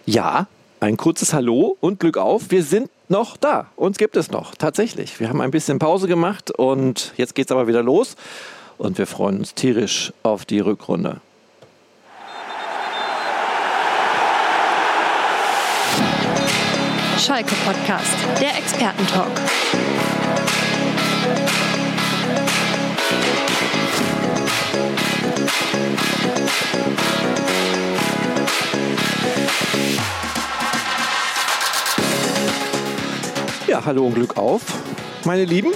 Ja, ein kurzes Hallo und Glück auf. Wir sind noch da. Uns gibt es noch, tatsächlich. Wir haben ein bisschen Pause gemacht und jetzt geht's aber wieder los. Und wir freuen uns tierisch auf die Rückrunde. Schalke Podcast, der Expertentalk. Ja, hallo und Glück auf, meine Lieben.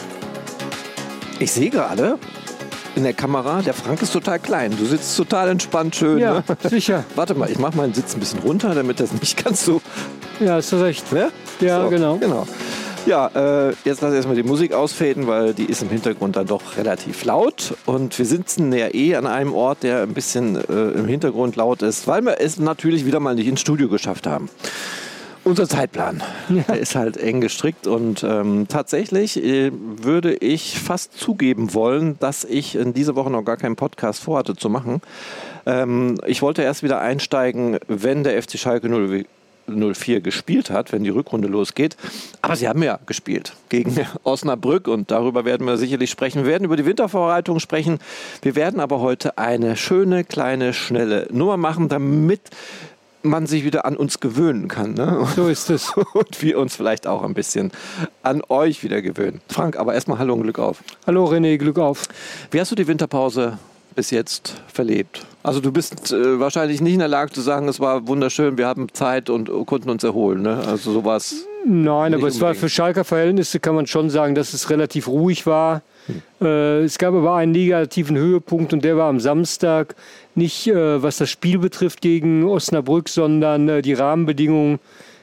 Ich sehe gerade in der Kamera, der Frank ist total klein. Du sitzt total entspannt, schön. Ja, ne? sicher. Warte mal, ich mache meinen Sitz ein bisschen runter, damit das nicht ganz so... Ja, hast du recht. Ne? Ja, so, genau. Ja, jetzt lass erstmal die Musik ausfaden, weil die ist im Hintergrund dann doch relativ laut. Und wir sitzen ja an einem Ort, der ein bisschen im Hintergrund laut ist, weil wir es natürlich wieder mal nicht ins Studio geschafft haben. Unser Zeitplan der ist halt eng gestrickt und tatsächlich würde ich fast zugeben wollen, dass ich in dieser Woche noch gar keinen Podcast vorhatte zu machen. Ich wollte erst wieder einsteigen, wenn der FC Schalke 04 gespielt hat, wenn die Rückrunde losgeht. Aber sie haben ja gespielt gegen Osnabrück und darüber werden wir sicherlich sprechen. Wir werden über die Wintervorbereitung sprechen. Wir werden aber heute eine schöne, kleine, schnelle Nummer machen, damit man sich wieder an uns gewöhnen kann. Ne? So ist es. Und wir uns vielleicht auch ein bisschen an euch wieder gewöhnen. Frank, aber erstmal hallo und Glück auf. Hallo René, Glück auf. Wie hast du die Winterpause bis jetzt verlebt? Also du bist wahrscheinlich nicht in der Lage zu sagen, es war wunderschön, wir haben Zeit und konnten uns erholen. Ne? Also sowas. Nein, aber es war für Schalker Verhältnisse, kann man schon sagen, dass es relativ ruhig war. Es gab aber einen negativen Höhepunkt und der war am Samstag. Nicht was das Spiel betrifft gegen Osnabrück, sondern die Rahmenbedingungen.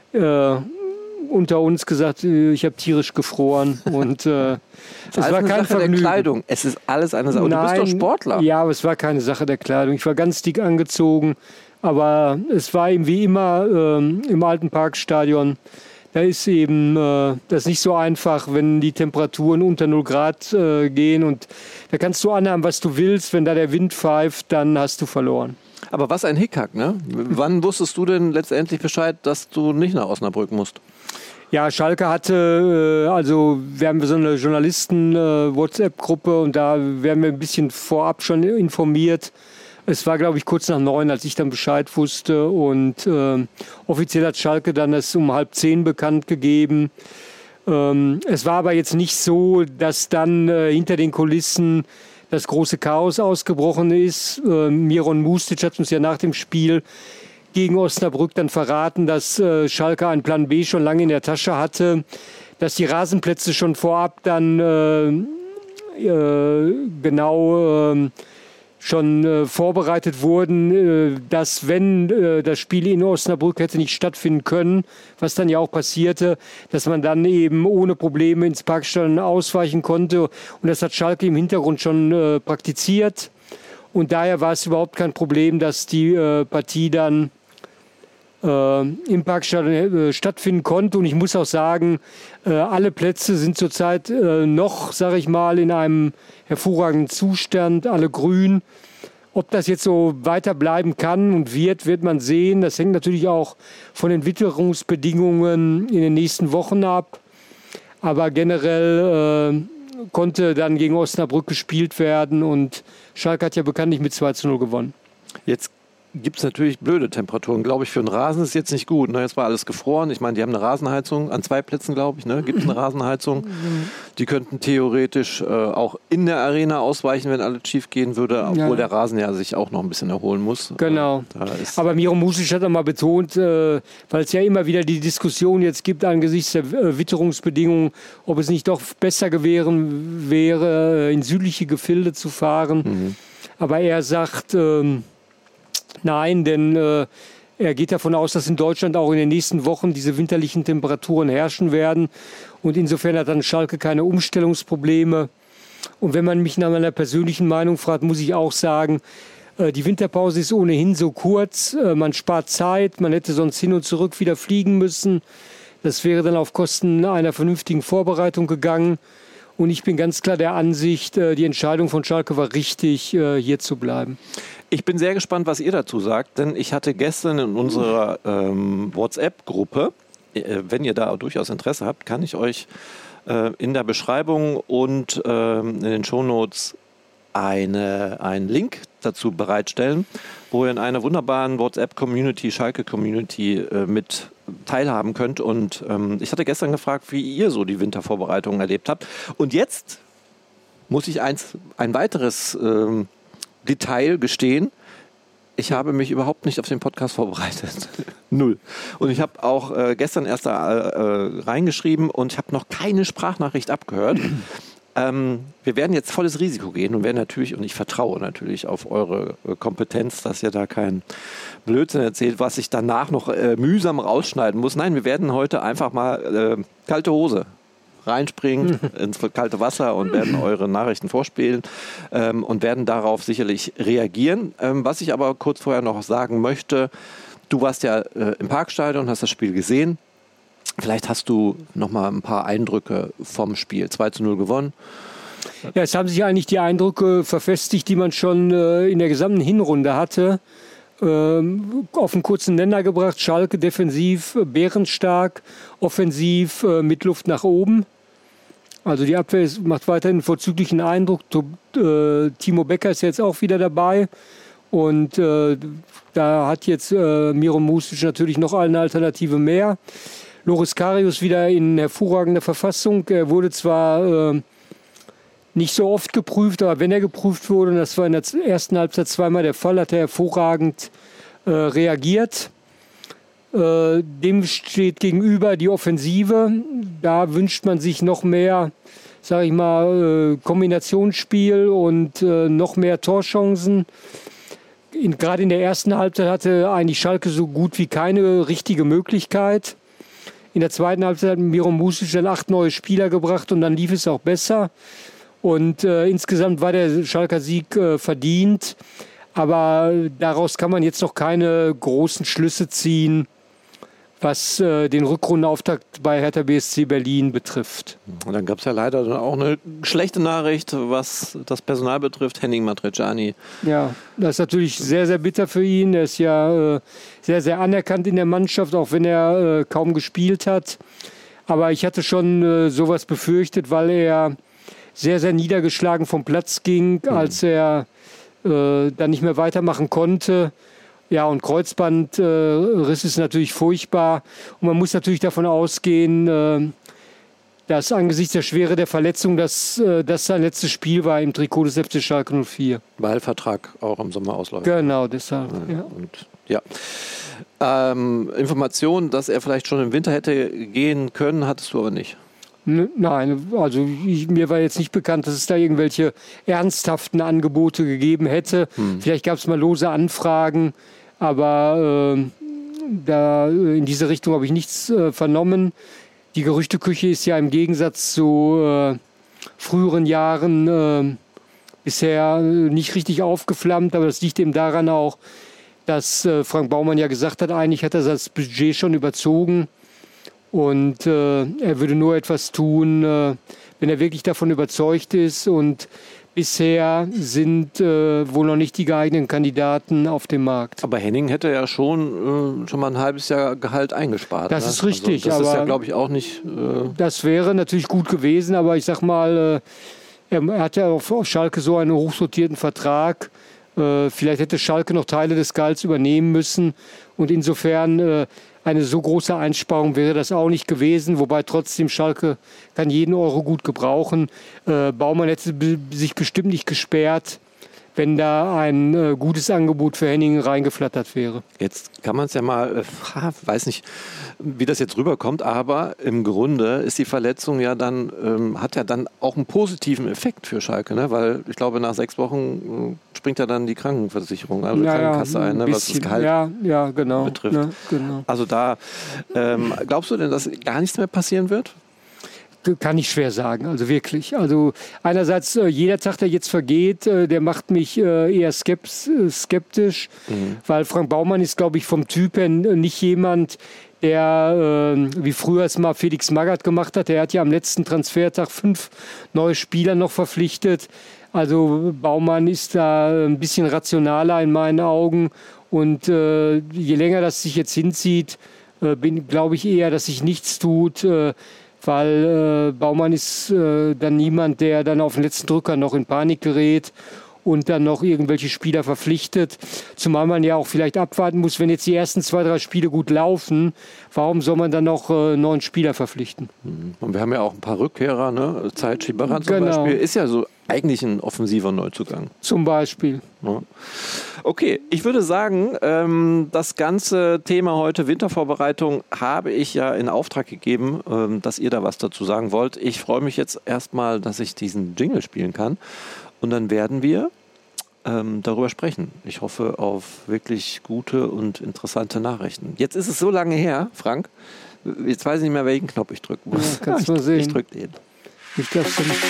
Unter uns gesagt, ich habe tierisch gefroren und es war kein Sache Vergnügen. Der Kleidung. Es ist alles eine Sache. Du bist doch Sportler. Ja, aber es war keine Sache der Kleidung. Ich war ganz dick angezogen, aber es war eben wie immer im alten Parkstadion. Da ist eben das nicht so einfach, wenn die Temperaturen unter 0 Grad gehen und da kannst du anhaben, was du willst. Wenn da der Wind pfeift, dann hast du verloren. Aber was ein Hickhack, ne? Wann wusstest du denn letztendlich Bescheid, dass du nicht nach Osnabrück musst? Ja, Schalke hatte, also wir haben so eine Journalisten-WhatsApp-Gruppe und da werden wir ein bisschen vorab schon informiert. Es war, glaube ich, kurz nach 9, als ich dann Bescheid wusste und offiziell hat Schalke dann es um 9:30 bekannt gegeben. Es war aber jetzt nicht so, dass dann hinter den Kulissen das große Chaos ausgebrochen ist. Miron Mustic hat uns ja nach dem Spiel gegen Osnabrück dann verraten, dass Schalke einen Plan B schon lange in der Tasche hatte, dass die Rasenplätze schon vorab dann schon vorbereitet wurden, dass wenn das Spiel in Osnabrück hätte nicht stattfinden können, was dann ja auch passierte, dass man dann eben ohne Probleme ins Parkstadion ausweichen konnte. Und das hat Schalke im Hintergrund schon praktiziert. Und daher war es überhaupt kein Problem, dass die Partie dann im Parkstadion stattfinden konnte. Und ich muss auch sagen, alle Plätze sind zurzeit noch, sage ich mal, in einem hervorragenden Zustand, alle grün. Ob das jetzt so weiter bleiben kann und wird man sehen. Das hängt natürlich auch von den Witterungsbedingungen in den nächsten Wochen ab. Aber generell konnte dann gegen Osnabrück gespielt werden und Schalke hat ja bekanntlich mit 2:0 gewonnen. Jetzt gibt es natürlich blöde Temperaturen, glaube ich. Für einen Rasen ist jetzt nicht gut. Ne? Jetzt war alles gefroren. Ich meine, die haben eine Rasenheizung an 2 Plätzen, glaube ich. Ne? Gibt es eine Rasenheizung. Die könnten theoretisch auch in der Arena ausweichen, wenn alles schief gehen würde, obwohl der Rasen ja sich auch noch ein bisschen erholen muss. Genau. Aber Miron Mustic hat nochmal betont, weil es ja immer wieder die Diskussion jetzt gibt angesichts der Witterungsbedingungen, ob es nicht doch besser gewesen wäre, in südliche Gefilde zu fahren. Aber er sagt, nein, denn er geht davon aus, dass in Deutschland auch in den nächsten Wochen diese winterlichen Temperaturen herrschen werden. Und insofern hat dann Schalke keine Umstellungsprobleme. Und wenn man mich nach meiner persönlichen Meinung fragt, muss ich auch sagen, die Winterpause ist ohnehin so kurz. Man spart Zeit, man hätte sonst hin und zurück wieder fliegen müssen. Das wäre dann auf Kosten einer vernünftigen Vorbereitung gegangen. Und ich bin ganz klar der Ansicht, die Entscheidung von Schalke war richtig, hier zu bleiben. Ich bin sehr gespannt, was ihr dazu sagt, denn ich hatte gestern in unserer WhatsApp-Gruppe, wenn ihr da durchaus Interesse habt, kann ich euch in der Beschreibung und in den Shownotes einen Link dazu bereitstellen, wo ihr in einer wunderbaren WhatsApp-Community, Schalke-Community mit teilhaben könnt. Und ich hatte gestern gefragt, wie ihr so die Wintervorbereitungen erlebt habt. Und jetzt muss ich ein weiteres Detail gestehen. Ich habe mich überhaupt nicht auf den Podcast vorbereitet. Null. Und ich habe auch gestern erst da reingeschrieben und ich habe noch keine Sprachnachricht abgehört. Wir werden jetzt volles Risiko gehen und werden natürlich, und ich vertraue natürlich auf eure Kompetenz, dass ihr da keinen Blödsinn erzählt, was ich danach noch mühsam rausschneiden muss. Nein, wir werden heute einfach mal kalte Hose reinspringen ins kalte Wasser und werden eure Nachrichten vorspielen und werden darauf sicherlich reagieren. Was ich aber kurz vorher noch sagen möchte, du warst ja im Parkstadion, hast das Spiel gesehen. Vielleicht hast du noch mal ein paar Eindrücke vom Spiel. 2:0 gewonnen. Ja, es haben sich eigentlich die Eindrücke verfestigt, die man schon in der gesamten Hinrunde hatte. Auf einen kurzen Nenner gebracht. Schalke defensiv bärenstark, offensiv mit Luft nach oben. Also die Abwehr macht weiterhin einen vorzüglichen Eindruck. Timo Becker ist jetzt auch wieder dabei. Und da hat jetzt Miro Mustić natürlich noch eine Alternative mehr. Loris Karius wieder in hervorragender Verfassung. Er wurde zwar nicht so oft geprüft, aber wenn er geprüft wurde, und das war in der ersten Halbzeit zweimal der Fall, hat er hervorragend reagiert. Dem steht gegenüber die Offensive. Da wünscht man sich noch mehr, sage ich mal, Kombinationsspiel und noch mehr Torchancen. Gerade in der ersten Halbzeit hatte eigentlich Schalke so gut wie keine richtige Möglichkeit. In der zweiten Halbzeit hat Miro Mustić dann 8 neue Spieler gebracht und dann lief es auch besser. Und insgesamt war der Schalker Sieg verdient. Aber daraus kann man jetzt noch keine großen Schlüsse ziehen, was den Rückrundenauftakt bei Hertha BSC Berlin betrifft. Und dann gab es ja leider dann auch eine schlechte Nachricht, was das Personal betrifft. Henning Matriciani. Ja, das ist natürlich sehr, sehr bitter für ihn. Er ist ja sehr, sehr anerkannt in der Mannschaft, auch wenn er kaum gespielt hat. Aber ich hatte schon sowas befürchtet, weil er sehr, sehr niedergeschlagen vom Platz ging, als er dann nicht mehr weitermachen konnte. Ja, und Kreuzbandriss ist natürlich furchtbar. Und man muss natürlich davon ausgehen, dass angesichts der Schwere der Verletzung, dass das sein letztes Spiel war im Trikot des FC Schalke 04. Weil Vertrag auch im Sommer ausläuft. Genau, deshalb. Ja. Und, ja. Informationen, dass er vielleicht schon im Winter hätte gehen können, hattest du aber nicht. Nein, also mir war jetzt nicht bekannt, dass es da irgendwelche ernsthaften Angebote gegeben hätte. Vielleicht gab es mal lose Anfragen, aber da in diese Richtung habe ich nichts vernommen. Die Gerüchteküche ist ja im Gegensatz zu früheren Jahren bisher nicht richtig aufgeflammt, aber das liegt eben daran auch, dass Frank Baumann ja gesagt hat, eigentlich hat er das Budget schon überzogen. Und er würde nur etwas tun, wenn er wirklich davon überzeugt ist. Und bisher sind wohl noch nicht die geeigneten Kandidaten auf dem Markt. Aber Henning hätte ja schon mal ein halbes Jahr Gehalt eingespart. Das ist richtig. Also das aber ist ja, glaube ich, auch nicht... Das wäre natürlich gut gewesen, aber ich sag mal, er hat ja auf Schalke so einen hochsortierten Vertrag. Vielleicht hätte Schalke noch Teile des Gehalts übernehmen müssen. Und insofern... eine so große Einsparung wäre das auch nicht gewesen, wobei trotzdem Schalke kann jeden Euro gut gebrauchen. Baumann hätte sich bestimmt nicht gesperrt, wenn da ein gutes Angebot für Henning reingeflattert wäre. Jetzt kann man es ja mal, weiß nicht, wie das jetzt rüberkommt, aber im Grunde ist die Verletzung ja dann, hat ja dann auch einen positiven Effekt für Schalke, ne? Weil ich glaube, nach 6 Wochen springt ja dann die Krankenversicherung, also die Krankenkasse ein, ne? Was das Gehalt betrifft. Ja, genau. Also da, glaubst du denn, dass gar nichts mehr passieren wird? Kann ich schwer sagen, also wirklich. Also einerseits, jeder Tag, der jetzt vergeht, der macht mich eher skeptisch, weil Frank Baumann ist, glaube ich, vom Typ her nicht jemand, der, wie früher es mal Felix Magath gemacht hat, der hat ja am letzten Transfertag 5 neue Spieler noch verpflichtet. Also Baumann ist da ein bisschen rationaler in meinen Augen. Und je länger das sich jetzt hinzieht, glaube ich eher, dass sich nichts tut, weil Baumann ist dann niemand, der dann auf den letzten Drücker noch in Panik gerät und dann noch irgendwelche Spieler verpflichtet. Zumal man ja auch vielleicht abwarten muss, wenn jetzt die ersten 2, 3 Spiele gut laufen, warum soll man dann noch 9 Spieler verpflichten? Und wir haben ja auch ein paar Rückkehrer, ne? Zeit Schibaran zum Beispiel ist ja so eigentlich ein offensiver Neuzugang. Zum Beispiel. Ja. Okay, ich würde sagen, das ganze Thema heute Wintervorbereitung habe ich ja in Auftrag gegeben, dass ihr da was dazu sagen wollt. Ich freue mich jetzt erstmal, dass ich diesen Jingle spielen kann. Und dann werden wir darüber sprechen. Ich hoffe auf wirklich gute und interessante Nachrichten. Jetzt ist es so lange her, Frank. Jetzt weiß ich nicht mehr, welchen Knopf ich drücken muss. Ja, kannst du sehen. Ich drücke den. Ich darf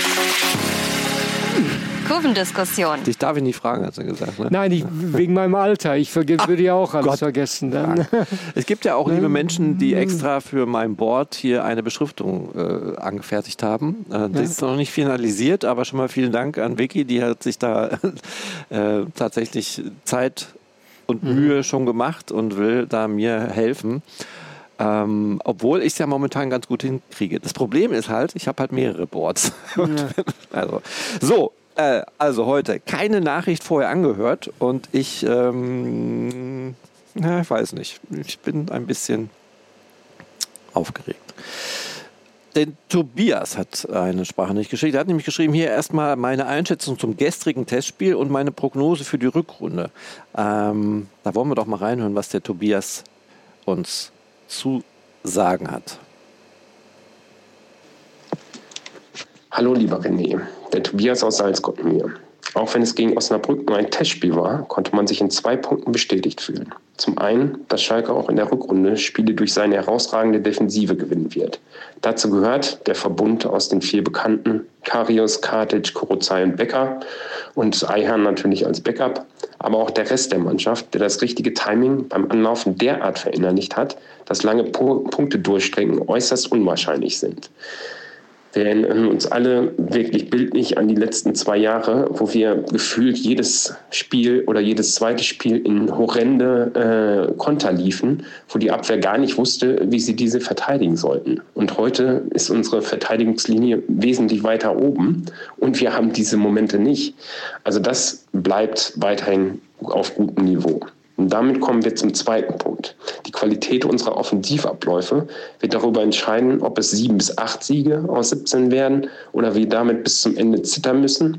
Kurvendiskussion. Dich darf ich nicht fragen, hast du gesagt. Ne? Nein, wegen meinem Alter. Ich würde ja auch alles vergessen. Dann. Es gibt ja auch liebe Menschen, die extra für mein Board hier eine Beschriftung angefertigt haben. Das ist noch nicht finalisiert, aber schon mal vielen Dank an Vicky. Die hat sich da tatsächlich Zeit und Mühe schon gemacht und will da mir helfen. Obwohl ich es ja momentan ganz gut hinkriege. Das Problem ist halt, ich habe halt mehrere Boards. Also heute keine Nachricht vorher angehört und ich weiß nicht. Ich bin ein bisschen aufgeregt. Denn Tobias hat eine Sprachnachricht geschickt. Er hat nämlich geschrieben, hier erstmal meine Einschätzung zum gestrigen Testspiel und meine Prognose für die Rückrunde. Da wollen wir doch mal reinhören, was der Tobias uns zu sagen hat. Hallo lieber René, der Tobias aus Salzgotten hier. Auch wenn es gegen Osnabrück nur ein Testspiel war, konnte man sich in 2 Punkten bestätigt fühlen. Zum einen, dass Schalke auch in der Rückrunde Spiele durch seine herausragende Defensive gewinnen wird. Dazu gehört der Verbund aus den 4 Bekannten, Karius, Katic, Kurozai und Becker und Ayhan natürlich als Backup, aber auch der Rest der Mannschaft, der das richtige Timing beim Anlaufen derart verinnerlicht hat, dass lange Punkte durchstrecken äußerst unwahrscheinlich sind. Wir erinnern uns alle wirklich bildlich an die letzten 2 Jahre, wo wir gefühlt jedes Spiel oder jedes zweite Spiel in horrende Konter liefen, wo die Abwehr gar nicht wusste, wie sie diese verteidigen sollten. Und heute ist unsere Verteidigungslinie wesentlich weiter oben und wir haben diese Momente nicht. Also das bleibt weiterhin auf gutem Niveau. Und damit kommen wir zum zweiten Punkt. Die Qualität unserer Offensivabläufe wird darüber entscheiden, ob es 7 bis 8 Siege aus 17 werden oder wir damit bis zum Ende zittern müssen.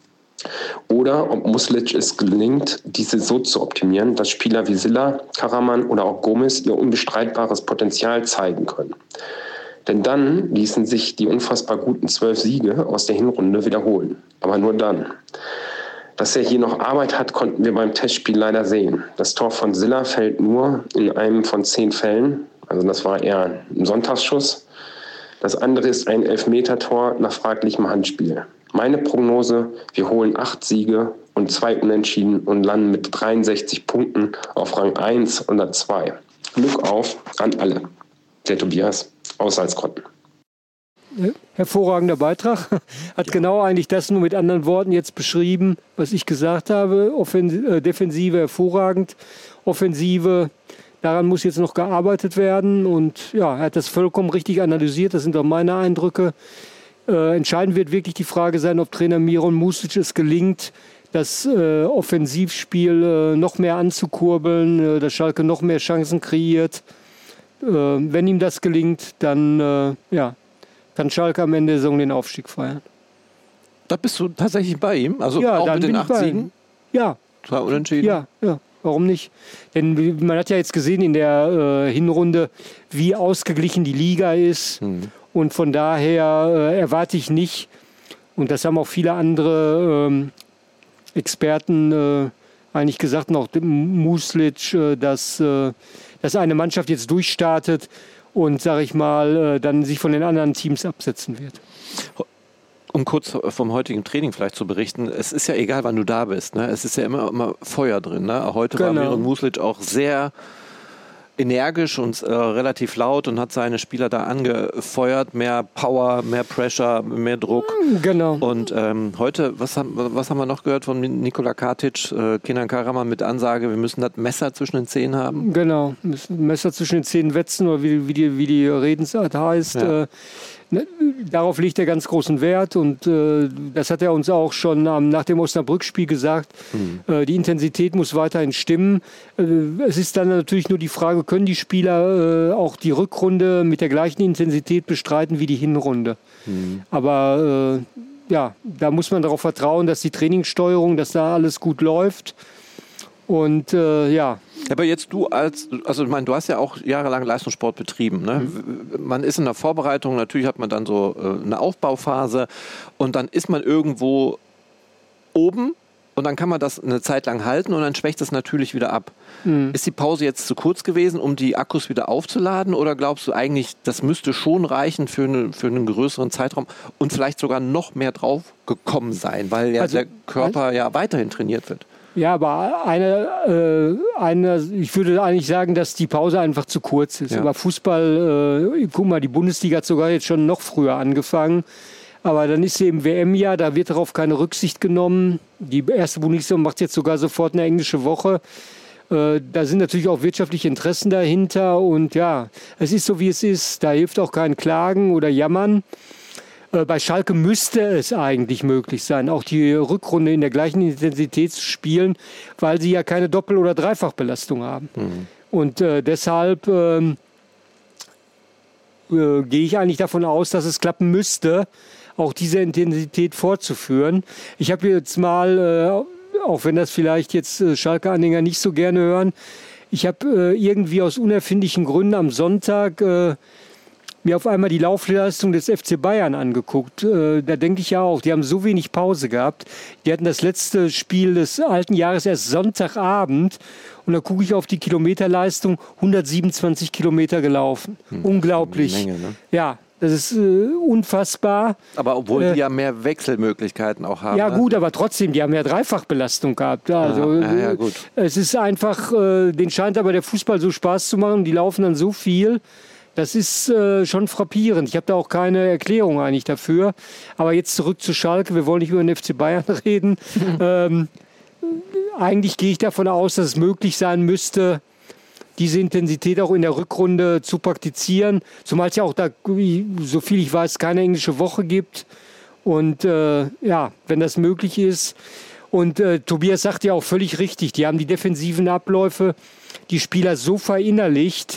Oder ob Muslic es gelingt, diese so zu optimieren, dass Spieler wie Silla, Karaman oder auch Gomez ihr unbestreitbares Potenzial zeigen können. Denn dann ließen sich die unfassbar guten 12 Siege aus der Hinrunde wiederholen. Aber nur dann. Dass er hier noch Arbeit hat, konnten wir beim Testspiel leider sehen. Das Tor von Silla fällt nur in einem von 10 Fällen. Also das war eher ein Sonntagsschuss. Das andere ist ein Elfmetertor nach fraglichem Handspiel. Meine Prognose, wir holen 8 Siege und 2 Unentschieden und landen mit 63 Punkten auf Rang 1 oder 2. Glück auf an alle. Der Tobias aus Salzgotten. Hervorragender Beitrag. Hat genau eigentlich das nur mit anderen Worten jetzt beschrieben, was ich gesagt habe. Defensive hervorragend, Offensive, daran muss jetzt noch gearbeitet werden. Und ja, er hat das vollkommen richtig analysiert. Das sind auch meine Eindrücke. Entscheidend wird wirklich die Frage sein, ob Trainer Miron Music es gelingt, das Offensivspiel noch mehr anzukurbeln, dass Schalke noch mehr Chancen kreiert. Wenn ihm das gelingt, dann kann Schalke am Ende der Saison den Aufstieg feiern. Da bist du tatsächlich bei ihm? Also ja, auch mit den 8 Siegen? Ja. 2 Unentschieden? Ja, warum nicht? Denn man hat ja jetzt gesehen in der Hinrunde, wie ausgeglichen die Liga ist. Und von daher erwarte ich nicht, und das haben auch viele andere Experten eigentlich gesagt, noch Muslic, dass eine Mannschaft jetzt durchstartet und, sage ich mal, dann sich von den anderen Teams absetzen wird. Um kurz vom heutigen Training vielleicht zu berichten, es ist ja egal, wann du da bist. Ne? Es ist ja immer Feuer drin. Ne? Heute war Miran Muslic auch sehr energisch und relativ laut und hat seine Spieler da angefeuert. Mehr Power, mehr Pressure, mehr Druck. Genau. Und heute, was haben wir noch gehört von Nikola Katic? Kenan Karaman mit Ansage, wir müssen das Messer zwischen den Zähnen haben. Genau, müssen Messer zwischen den Zähnen wetzen oder wie die Redensart heißt. Ja. Darauf legt er ganz großen Wert und das hat er uns auch schon nach dem Osnabrück-Spiel gesagt. Die Intensität muss weiterhin stimmen. Es ist dann natürlich nur die Frage, können die Spieler auch die Rückrunde mit der gleichen Intensität bestreiten wie die Hinrunde? Aber ja, da muss man darauf vertrauen, dass die Trainingssteuerung, dass da alles gut läuft. Und ja. Aber jetzt du ich meine, du hast ja auch jahrelang Leistungssport betrieben. Ne? Man ist in der Vorbereitung, natürlich hat man dann so eine Aufbauphase und dann ist man irgendwo oben und dann kann man das eine Zeit lang halten und dann schwächt es natürlich wieder ab. Ist die Pause jetzt zu kurz gewesen, um die Akkus wieder aufzuladen oder glaubst du eigentlich, das müsste schon reichen für einen größeren Zeitraum und vielleicht sogar noch mehr drauf gekommen sein, weil ja der Körper ja weiterhin trainiert wird? Ja, aber ich würde eigentlich sagen, dass die Pause einfach zu kurz ist. Ja. Aber Fußball, guck mal, die Bundesliga hat sogar jetzt schon noch früher angefangen. Aber dann ist eben WM-Jahr, da wird darauf keine Rücksicht genommen. Die erste Bundesliga macht jetzt sogar sofort eine englische Woche. Da sind natürlich auch wirtschaftliche Interessen dahinter. Und ja, es ist so, wie es ist. Da hilft auch kein Klagen oder Jammern. Bei Schalke müsste es eigentlich möglich sein, auch die Rückrunde in der gleichen Intensität zu spielen, weil sie ja keine Doppel- oder Dreifachbelastung haben. Und deshalb gehe ich eigentlich davon aus, dass es klappen müsste, auch diese Intensität fortzuführen. Ich habe jetzt mal, auch wenn das vielleicht jetzt Schalke-Anhänger nicht so gerne hören, ich habe irgendwie aus unerfindlichen Gründen am Sonntag mir auf einmal die Laufleistung des FC Bayern angeguckt. Da denke ich ja auch, die haben so wenig Pause gehabt. Die hatten das letzte Spiel des alten Jahres erst Sonntagabend. Und da gucke ich auf die Kilometerleistung, 127 Kilometer gelaufen. Unglaublich. Menge, ne? Ja, das ist unfassbar. Aber obwohl die ja mehr Wechselmöglichkeiten auch haben. Ja gut, aber trotzdem, die haben ja Dreifachbelastung gehabt. Also, ja, gut. Es ist einfach, denen scheint aber der Fußball so Spaß zu machen. Die laufen dann so viel. Das ist schon frappierend. Ich habe da auch keine Erklärung eigentlich dafür. Aber jetzt zurück zu Schalke. Wir wollen nicht über den FC Bayern reden. Eigentlich gehe ich davon aus, dass es möglich sein müsste, diese Intensität auch in der Rückrunde zu praktizieren. Zumal es ja auch da, so viel ich weiß, keine englische Woche gibt. Und ja, wenn das möglich ist. Und Tobias sagt ja auch völlig richtig, die haben die defensiven Abläufe, die Spieler so verinnerlicht,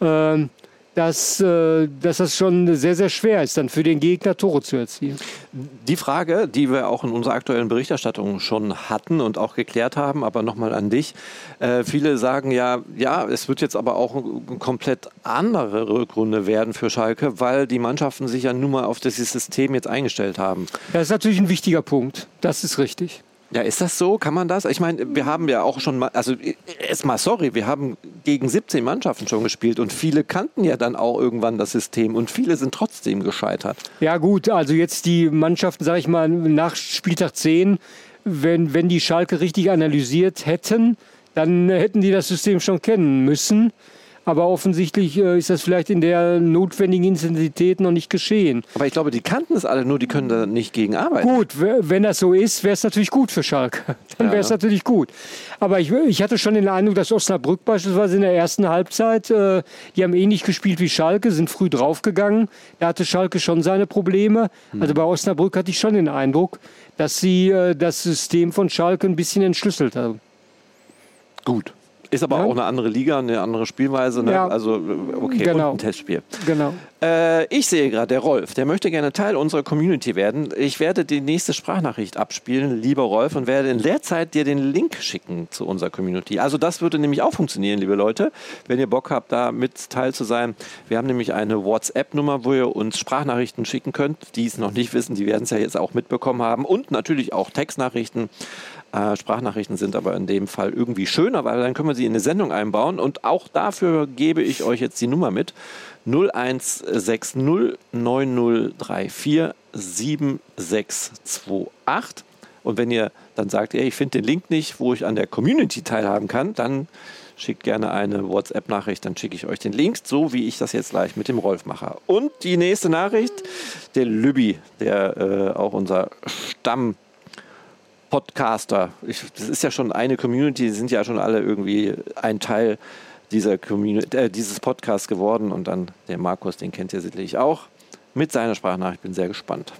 dass das schon sehr, sehr schwer ist, dann für den Gegner Tore zu erzielen. Die Frage, die wir auch in unserer aktuellen Berichterstattung schon hatten und auch geklärt haben, aber nochmal an dich. Viele sagen ja, es wird jetzt aber auch eine komplett andere Rückrunde werden für Schalke, weil die Mannschaften sich ja nun mal auf dieses System jetzt eingestellt haben. Das ist natürlich ein wichtiger Punkt. Das ist richtig. Ja, ist das so? Kann man das? Ich meine, wir haben ja auch schon mal, also erstmal sorry, wir haben gegen 17 Mannschaften schon gespielt und viele kannten ja dann auch irgendwann das System und viele sind trotzdem gescheitert. Ja gut, also jetzt die Mannschaften, sage ich mal, nach Spieltag 10, wenn die Schalke richtig analysiert hätten, dann hätten die das System schon kennen müssen. Aber offensichtlich ist das vielleicht in der notwendigen Intensität noch nicht geschehen. Aber ich glaube, die kannten es alle, nur die können da nicht gegen arbeiten. Gut, wenn das so ist, wäre es natürlich gut für Schalke. Dann wäre es natürlich gut. Aber ich hatte schon den Eindruck, dass Osnabrück beispielsweise in der ersten Halbzeit, die haben ähnlich gespielt wie Schalke, sind früh draufgegangen. Da hatte Schalke schon seine Probleme. Also bei Osnabrück hatte ich schon den Eindruck, dass sie das System von Schalke ein bisschen entschlüsselt haben. Gut. Ist aber auch eine andere Liga, eine andere Spielweise. Ne? Ja. Also, okay, genau. Und ein Testspiel. Genau. Ich sehe gerade, der Rolf, der möchte gerne Teil unserer Community werden. Ich werde die nächste Sprachnachricht abspielen, lieber Rolf, und werde in der Zeit dir den Link schicken zu unserer Community. Also das würde nämlich auch funktionieren, liebe Leute, wenn ihr Bock habt, da mit teil zu sein. Wir haben nämlich eine WhatsApp-Nummer, wo ihr uns Sprachnachrichten schicken könnt. Die es noch nicht wissen, die werden es ja jetzt auch mitbekommen haben. Und natürlich auch Textnachrichten. Sprachnachrichten sind aber in dem Fall irgendwie schöner, weil dann können wir sie in eine Sendung einbauen. Und auch dafür gebe ich euch jetzt die Nummer mit. 0160 9034 7628. Und wenn ihr dann sagt, ich finde den Link nicht, wo ich an der Community teilhaben kann, dann schickt gerne eine WhatsApp-Nachricht, dann schicke ich euch den Link, so wie ich das jetzt gleich mit dem Rolf mache. Und die nächste Nachricht, der Lübbi, der auch unser Podcaster. Das ist ja schon eine Community, die sind ja schon alle irgendwie ein Teil dieser dieses Podcasts geworden. Und dann der Markus, den kennt ihr sicherlich auch, mit seiner Sprachnachricht. Ich bin sehr gespannt.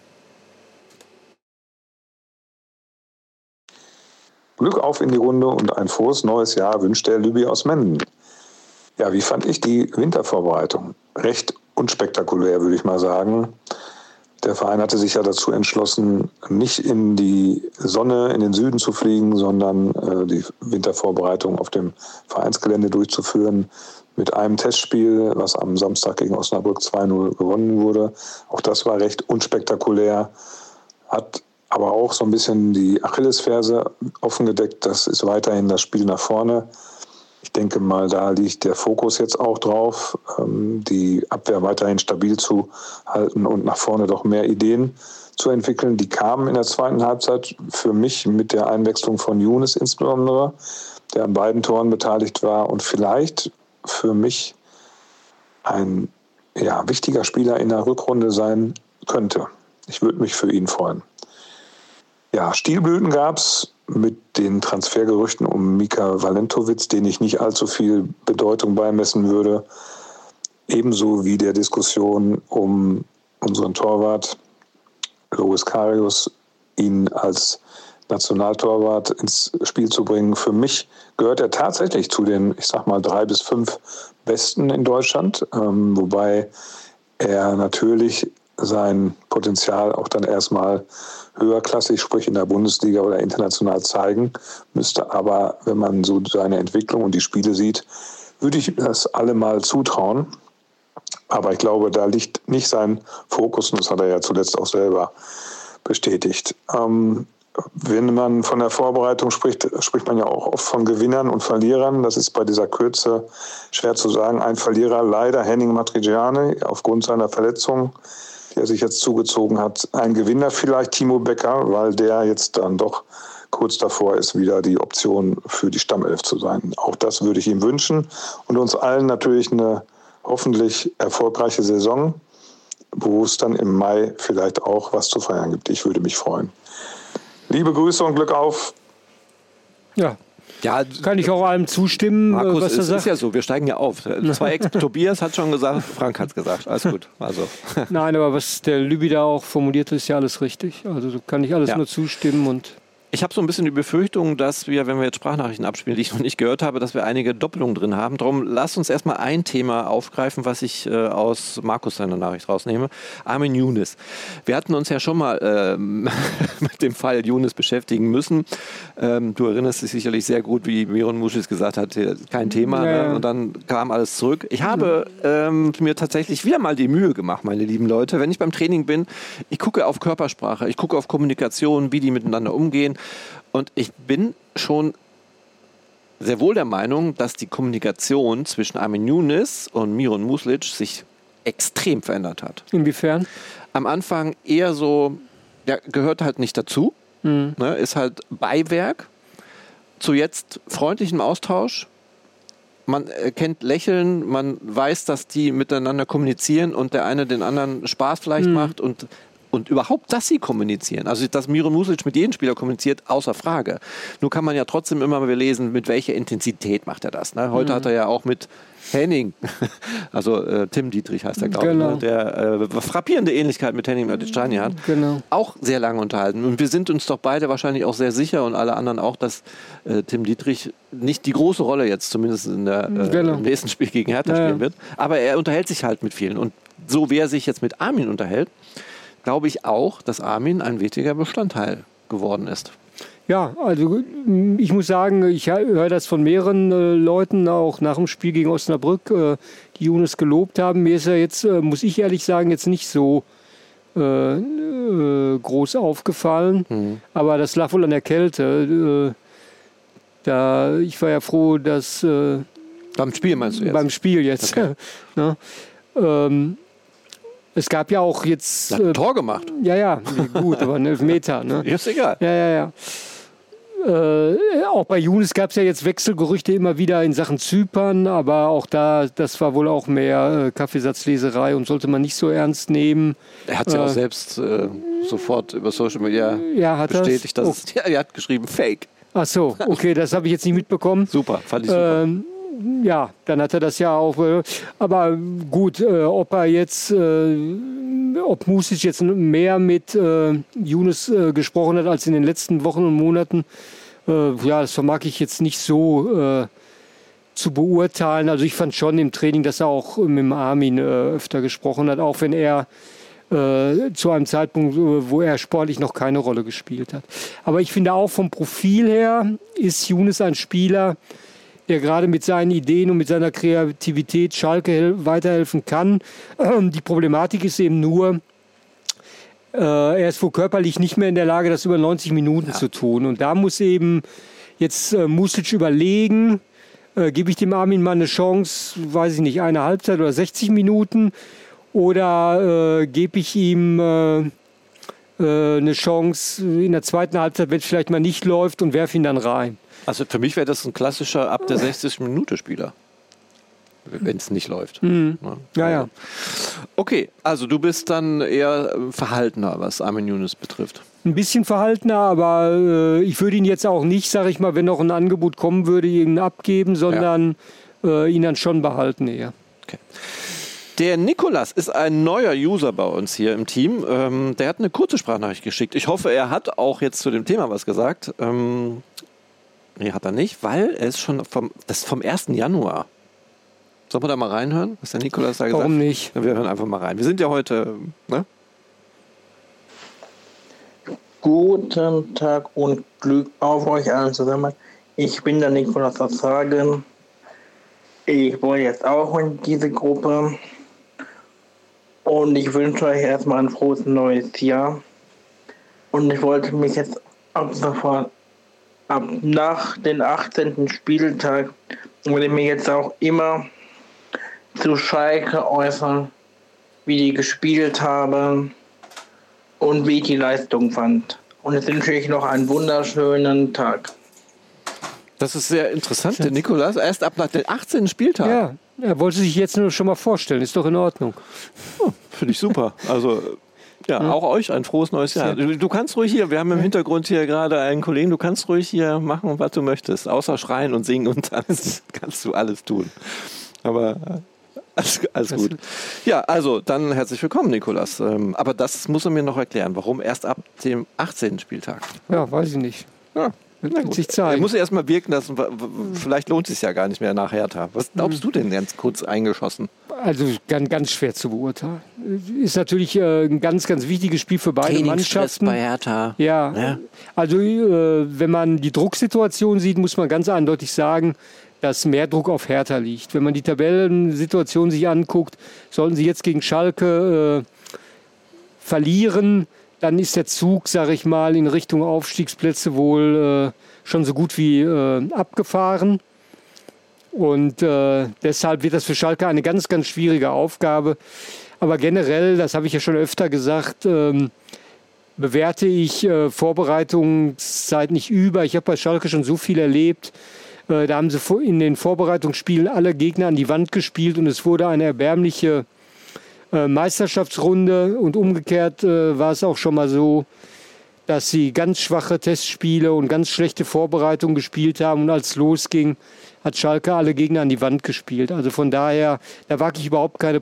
Glück auf in die Runde und ein frohes neues Jahr wünscht der Lübbi aus Menden. Ja, wie fand ich die Wintervorbereitung? Recht unspektakulär, würde ich mal sagen. Der Verein hatte sich ja dazu entschlossen, nicht in die Sonne in den Süden zu fliegen, sondern die Wintervorbereitung auf dem Vereinsgelände durchzuführen mit einem Testspiel, was am Samstag gegen Osnabrück 2-0 gewonnen wurde. Auch das war recht unspektakulär, hat aber auch so ein bisschen die Achillesferse offengedeckt. Das ist weiterhin das Spiel nach vorne. Ich denke mal, da liegt der Fokus jetzt auch drauf, die Abwehr weiterhin stabil zu halten und nach vorne doch mehr Ideen zu entwickeln. Die kamen in der zweiten Halbzeit für mich mit der Einwechslung von Younes insbesondere, der an beiden Toren beteiligt war und vielleicht für mich ein wichtiger Spieler in der Rückrunde sein könnte. Ich würde mich für ihn freuen. Ja, Stilblüten gab es mit den Transfergerüchten um Mika Valentowitz, den ich nicht allzu viel Bedeutung beimessen würde. Ebenso wie der Diskussion um unseren Torwart Loris Karius, ihn als Nationaltorwart ins Spiel zu bringen. Für mich gehört er tatsächlich zu den, 3 bis 5 Besten in Deutschland, wobei er natürlich sein Potenzial auch dann erstmal höherklassig, sprich in der Bundesliga oder international zeigen müsste. Aber wenn man so seine Entwicklung und die Spiele sieht, würde ich das alle mal zutrauen. Aber ich glaube, da liegt nicht sein Fokus und das hat er ja zuletzt auch selber bestätigt. Wenn man von der Vorbereitung spricht, spricht man ja auch oft von Gewinnern und Verlierern. Das ist bei dieser Kürze schwer zu sagen. Ein Verlierer leider Henning Matriciani aufgrund seiner Verletzung, der sich jetzt zugezogen hat. Ein Gewinner vielleicht Timo Becker, weil der jetzt dann doch kurz davor ist, wieder die Option für die Stammelf zu sein. Auch das würde ich ihm wünschen und uns allen natürlich eine hoffentlich erfolgreiche Saison, wo es dann im Mai vielleicht auch was zu feiern gibt. Ich würde mich freuen. Liebe Grüße und Glück auf. Ja. Ja, kann ich auch allem zustimmen, Markus, was er sagt? Es ist ja so, wir steigen ja auf. Tobias hat schon gesagt, Frank hat es gesagt. Alles gut. Also. Nein, aber was der Lübbi da auch formuliert, ist ja alles richtig. Also kann ich alles nur zustimmen. Und ich habe so ein bisschen die Befürchtung, dass wir, wenn wir jetzt Sprachnachrichten abspielen, die ich noch nicht gehört habe, dass wir einige Doppelungen drin haben. Darum lasst uns erstmal ein Thema aufgreifen, was ich aus Markus seiner Nachricht rausnehme. Armin Younes. Wir hatten uns ja schon mal mit dem Fall Younes beschäftigen müssen. Du erinnerst dich sicherlich sehr gut, wie Miron Muschis gesagt hat, kein Thema. Ja. Ne? Und dann kam alles zurück. Ich habe mir tatsächlich wieder mal die Mühe gemacht, meine lieben Leute. Wenn ich beim Training bin, ich gucke auf Körpersprache, ich gucke auf Kommunikation, wie die miteinander umgehen. Und ich bin schon sehr wohl der Meinung, dass die Kommunikation zwischen Armin Younes und Miron Muslic sich extrem verändert hat. inwiefern? Am Anfang eher so, gehört halt nicht dazu, ne, ist halt Beiwerk, zu jetzt freundlichem Austausch. Man erkennt Lächeln, man weiß, dass die miteinander kommunizieren und der eine den anderen Spaß vielleicht macht und überhaupt, dass sie kommunizieren. Also, dass Miron Muslic mit jedem Spieler kommuniziert, außer Frage. Nur kann man ja trotzdem immer mal lesen, mit welcher Intensität macht er das. Ne? Heute hat er ja auch mit Henning, also Tim Dietrich heißt er, glaube ich, ne? Der frappierende Ähnlichkeit mit Henning Matriciani hat, auch sehr lange unterhalten. Und wir sind uns doch beide wahrscheinlich auch sehr sicher und alle anderen auch, dass Tim Dietrich nicht die große Rolle jetzt, zumindest in der, im nächsten Spiel gegen Hertha spielen wird. Aber er unterhält sich halt mit vielen. Und so wie er sich jetzt mit Armin unterhält, glaube ich auch, dass Armin ein wichtiger Bestandteil geworden ist. Ja, also ich muss sagen, ich höre das von mehreren Leuten, auch nach dem Spiel gegen Osnabrück, die Younes gelobt haben. Mir ist er jetzt, muss ich ehrlich sagen, jetzt nicht so groß aufgefallen. Aber das lag wohl an der Kälte. Ich war ja froh, dass... beim Spiel meinst du jetzt? Beim Spiel jetzt. Okay. Ne? Es gab ja auch jetzt... Hat ein Tor gemacht. Ja, gut, aber ein Elfmeter. Ne? Ist egal. Ja. Auch bei Younes gab es ja jetzt Wechselgerüchte immer wieder in Sachen Zypern, aber auch das war wohl auch mehr Kaffeesatzleserei und sollte man nicht so ernst nehmen. Er hat es ja auch selbst sofort über Social Media bestätigt, dass er hat geschrieben Fake. Ach so, okay, das habe ich jetzt nicht mitbekommen. Super, fand ich super. Ja, dann hat er das ja auch. Aber gut, ob Mušić jetzt mehr mit Younes gesprochen hat als in den letzten Wochen und Monaten, das vermag ich jetzt nicht so zu beurteilen. Also ich fand schon im Training, dass er auch mit dem Armin öfter gesprochen hat, auch wenn er zu einem Zeitpunkt, wo er sportlich noch keine Rolle gespielt hat. Aber ich finde auch vom Profil her ist Younes ein Spieler, der gerade mit seinen Ideen und mit seiner Kreativität Schalke weiterhelfen kann. Die Problematik ist eben nur, er ist wohl körperlich nicht mehr in der Lage, das über 90 Minuten zu tun. Und da muss eben jetzt Mušić überlegen, gebe ich dem Armin mal eine Chance, weiß ich nicht, eine Halbzeit oder 60 Minuten oder gebe ich ihm eine Chance in der zweiten Halbzeit, wenn es vielleicht mal nicht läuft und werfe ihn dann rein. Also für mich wäre das ein klassischer ab der 60. Minute Spieler, wenn es nicht läuft. Ja. Okay, also du bist dann eher verhaltener, was Armin Younes betrifft. Ein bisschen verhaltener, aber ich würde ihn jetzt auch nicht, sage ich mal, wenn noch ein Angebot kommen würde, ihn abgeben, sondern ihn dann schon behalten eher. Okay. Der Nikolas ist ein neuer User bei uns hier im Team. Der hat eine kurze Sprachnachricht geschickt. Ich hoffe, er hat auch jetzt zu dem Thema was gesagt. Nee, hat er nicht, weil er ist schon vom 1. Januar. Sollen wir da mal reinhören, was der Nikolas da gesagt hat? Warum nicht? Wir hören einfach mal rein. Wir sind ja heute... Ne? Guten Tag und Glück auf euch allen zusammen. Ich bin der Nikolas aus Hagen. Ich wollte jetzt auch in diese Gruppe. Und ich wünsche euch erstmal ein frohes neues Jahr. Und ich wollte mich jetzt ab nach dem 18. Spieltag würde ich mich jetzt auch immer zu Schalke äußern, wie die gespielt haben und wie ich die Leistung fand. Und jetzt wünsche ich noch einen wunderschönen Tag. Das ist sehr interessant, der Nikolas. Erst ab nach dem 18. Spieltag. Ja, er wollte sich jetzt nur schon mal vorstellen. Ist doch in Ordnung. Oh, finde ich super. Also... Ja, auch euch ein frohes neues Jahr. Du kannst ruhig hier, wir haben im Hintergrund hier gerade einen Kollegen, du kannst ruhig hier machen, was du möchtest. Außer schreien und singen und alles kannst du alles tun. Aber alles gut. Ja, also dann herzlich willkommen, Nikolas. Aber das muss er mir noch erklären. Warum erst ab dem 18. Spieltag? Ja, weiß ich nicht. Ja. Wird sich zeigen. Er muss erst mal wirken lassen, vielleicht lohnt es sich ja gar nicht mehr nach Hertha. Was glaubst du denn ganz kurz eingeschossen? Also ganz schwer zu beurteilen. Ist natürlich ein ganz, ganz wichtiges Spiel für beide Mannschaften. Bei Hertha. Ja. Also wenn man die Drucksituation sieht, muss man ganz eindeutig sagen, dass mehr Druck auf Hertha liegt. Wenn man die Tabellensituation sich anguckt, sollten sie jetzt gegen Schalke verlieren, dann ist der Zug, sage ich mal, in Richtung Aufstiegsplätze wohl schon so gut wie abgefahren. Und deshalb wird das für Schalke eine ganz, ganz schwierige Aufgabe. Aber generell, das habe ich ja schon öfter gesagt, bewerte ich Vorbereitungszeit nicht über. Ich habe bei Schalke schon so viel erlebt. Da haben sie in den Vorbereitungsspielen alle Gegner an die Wand gespielt und es wurde eine erbärmliche Meisterschaftsrunde und umgekehrt war es auch schon mal so, dass sie ganz schwache Testspiele und ganz schlechte Vorbereitungen gespielt haben und als es losging, hat Schalke alle Gegner an die Wand gespielt. Also von daher, da wage ich überhaupt keine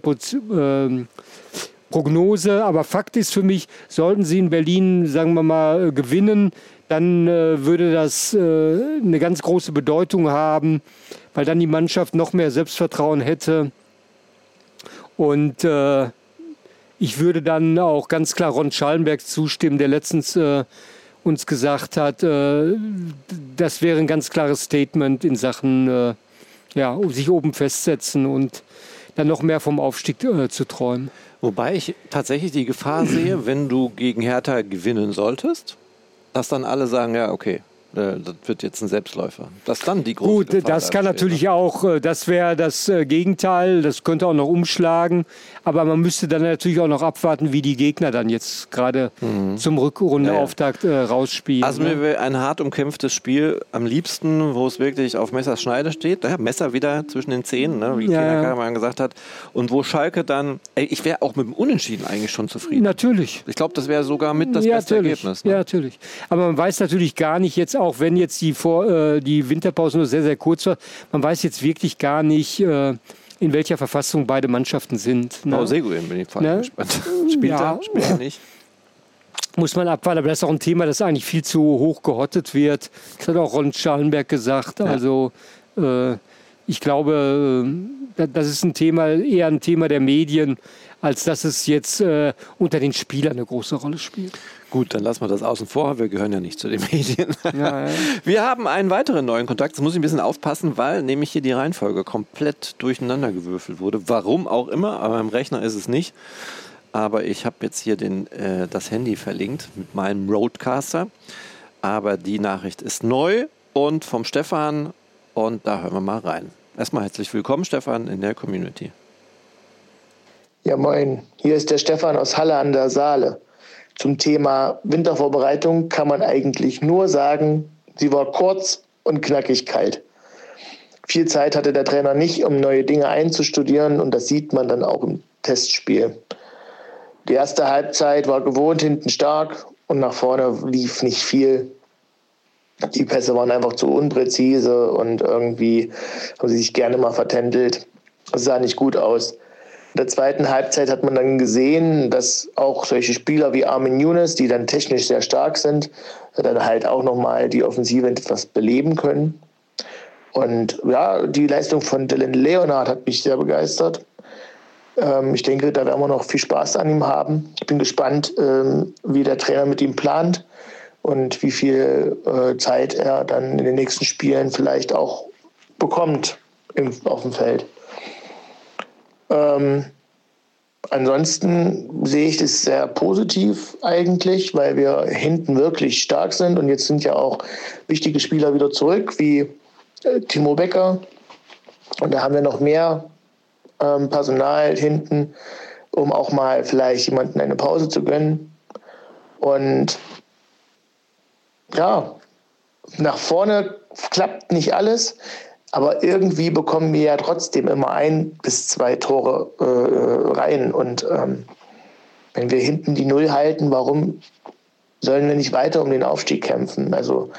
Prognose, aber Fakt ist für mich, sollten sie in Berlin, sagen wir mal, gewinnen, dann würde das eine ganz große Bedeutung haben, weil dann die Mannschaft noch mehr Selbstvertrauen hätte. Und ich würde dann auch ganz klar Ron Schallenberg zustimmen, der letztens uns gesagt hat, das wäre ein ganz klares Statement in Sachen sich oben festsetzen. Und dann noch mehr vom Aufstieg zu träumen. Wobei ich tatsächlich die Gefahr sehe, wenn du gegen Hertha gewinnen solltest, dass dann alle sagen, ja, okay, das wird jetzt ein Selbstläufer. Dass dann die große Gut, Gefahr das kann steht, natürlich ne? auch, das wäre das Gegenteil, das könnte auch noch umschlagen, aber man müsste dann natürlich auch noch abwarten, wie die Gegner dann jetzt gerade zum Rückrundenauftakt rausspielen. Also mir wäre ein hart umkämpftes Spiel am liebsten, wo es wirklich auf Messers Schneide steht, Messer wieder zwischen den Zähnen, ne, wie Trainer Kahnemann gesagt hat, und wo Schalke dann, ich wäre auch mit dem Unentschieden eigentlich schon zufrieden. Natürlich. Ich glaube, das wäre sogar mit das beste Ergebnis. Ne? Ja, natürlich. Aber man weiß natürlich gar nicht jetzt, auch wenn jetzt die Winterpause nur sehr, sehr kurz war, man weiß jetzt wirklich gar nicht, in welcher Verfassung beide Mannschaften sind. Ne? Oh, Seguin bin ich vor allem gespannt. Spielt er nicht? Muss man abwarten, aber das ist auch ein Thema, das eigentlich viel zu hoch gehottet wird. Das hat auch Ron Schallenberg gesagt. Ja. Also ich glaube, das ist eher ein Thema der Medien, als dass es jetzt unter den Spielern eine große Rolle spielt. Gut, dann lassen wir das außen vor. Wir gehören ja nicht zu den Medien. Ja. Wir haben einen weiteren neuen Kontakt. Das muss ich ein bisschen aufpassen, weil nämlich hier die Reihenfolge komplett durcheinander gewürfelt wurde. Warum auch immer, aber im Rechner ist es nicht. Aber ich habe jetzt hier das Handy verlinkt mit meinem Roadcaster. Aber die Nachricht ist neu und vom Stefan. Und da hören wir mal rein. Erstmal herzlich willkommen, Stefan, in der Community. Ja, moin. Hier ist der Stefan aus Halle an der Saale. Zum Thema Wintervorbereitung kann man eigentlich nur sagen, sie war kurz und knackig kalt. Viel Zeit hatte der Trainer nicht, um neue Dinge einzustudieren, und das sieht man dann auch im Testspiel. Die erste Halbzeit war gewohnt hinten stark und nach vorne lief nicht viel. Die Pässe waren einfach zu unpräzise und irgendwie haben sie sich gerne mal vertändelt. Es sah nicht gut aus. In der zweiten Halbzeit hat man dann gesehen, dass auch solche Spieler wie Armin Younes, die dann technisch sehr stark sind, dann halt auch nochmal die Offensive etwas beleben können. Und ja, die Leistung von Dylan Leonhardt hat mich sehr begeistert. Ich denke, da werden wir noch viel Spaß an ihm haben. Ich bin gespannt, wie der Trainer mit ihm plant und wie viel Zeit er dann in den nächsten Spielen vielleicht auch bekommt auf dem Feld. Ansonsten sehe ich das sehr positiv eigentlich, weil wir hinten wirklich stark sind und jetzt sind ja auch wichtige Spieler wieder zurück, wie Timo Becker, und da haben wir noch mehr Personal hinten, um auch mal vielleicht jemanden eine Pause zu gönnen. Und ja, nach vorne klappt nicht alles, aber irgendwie bekommen wir ja trotzdem immer 1 bis 2 Tore rein. Und wenn wir hinten die Null halten, warum sollen wir nicht weiter um den Aufstieg kämpfen? Also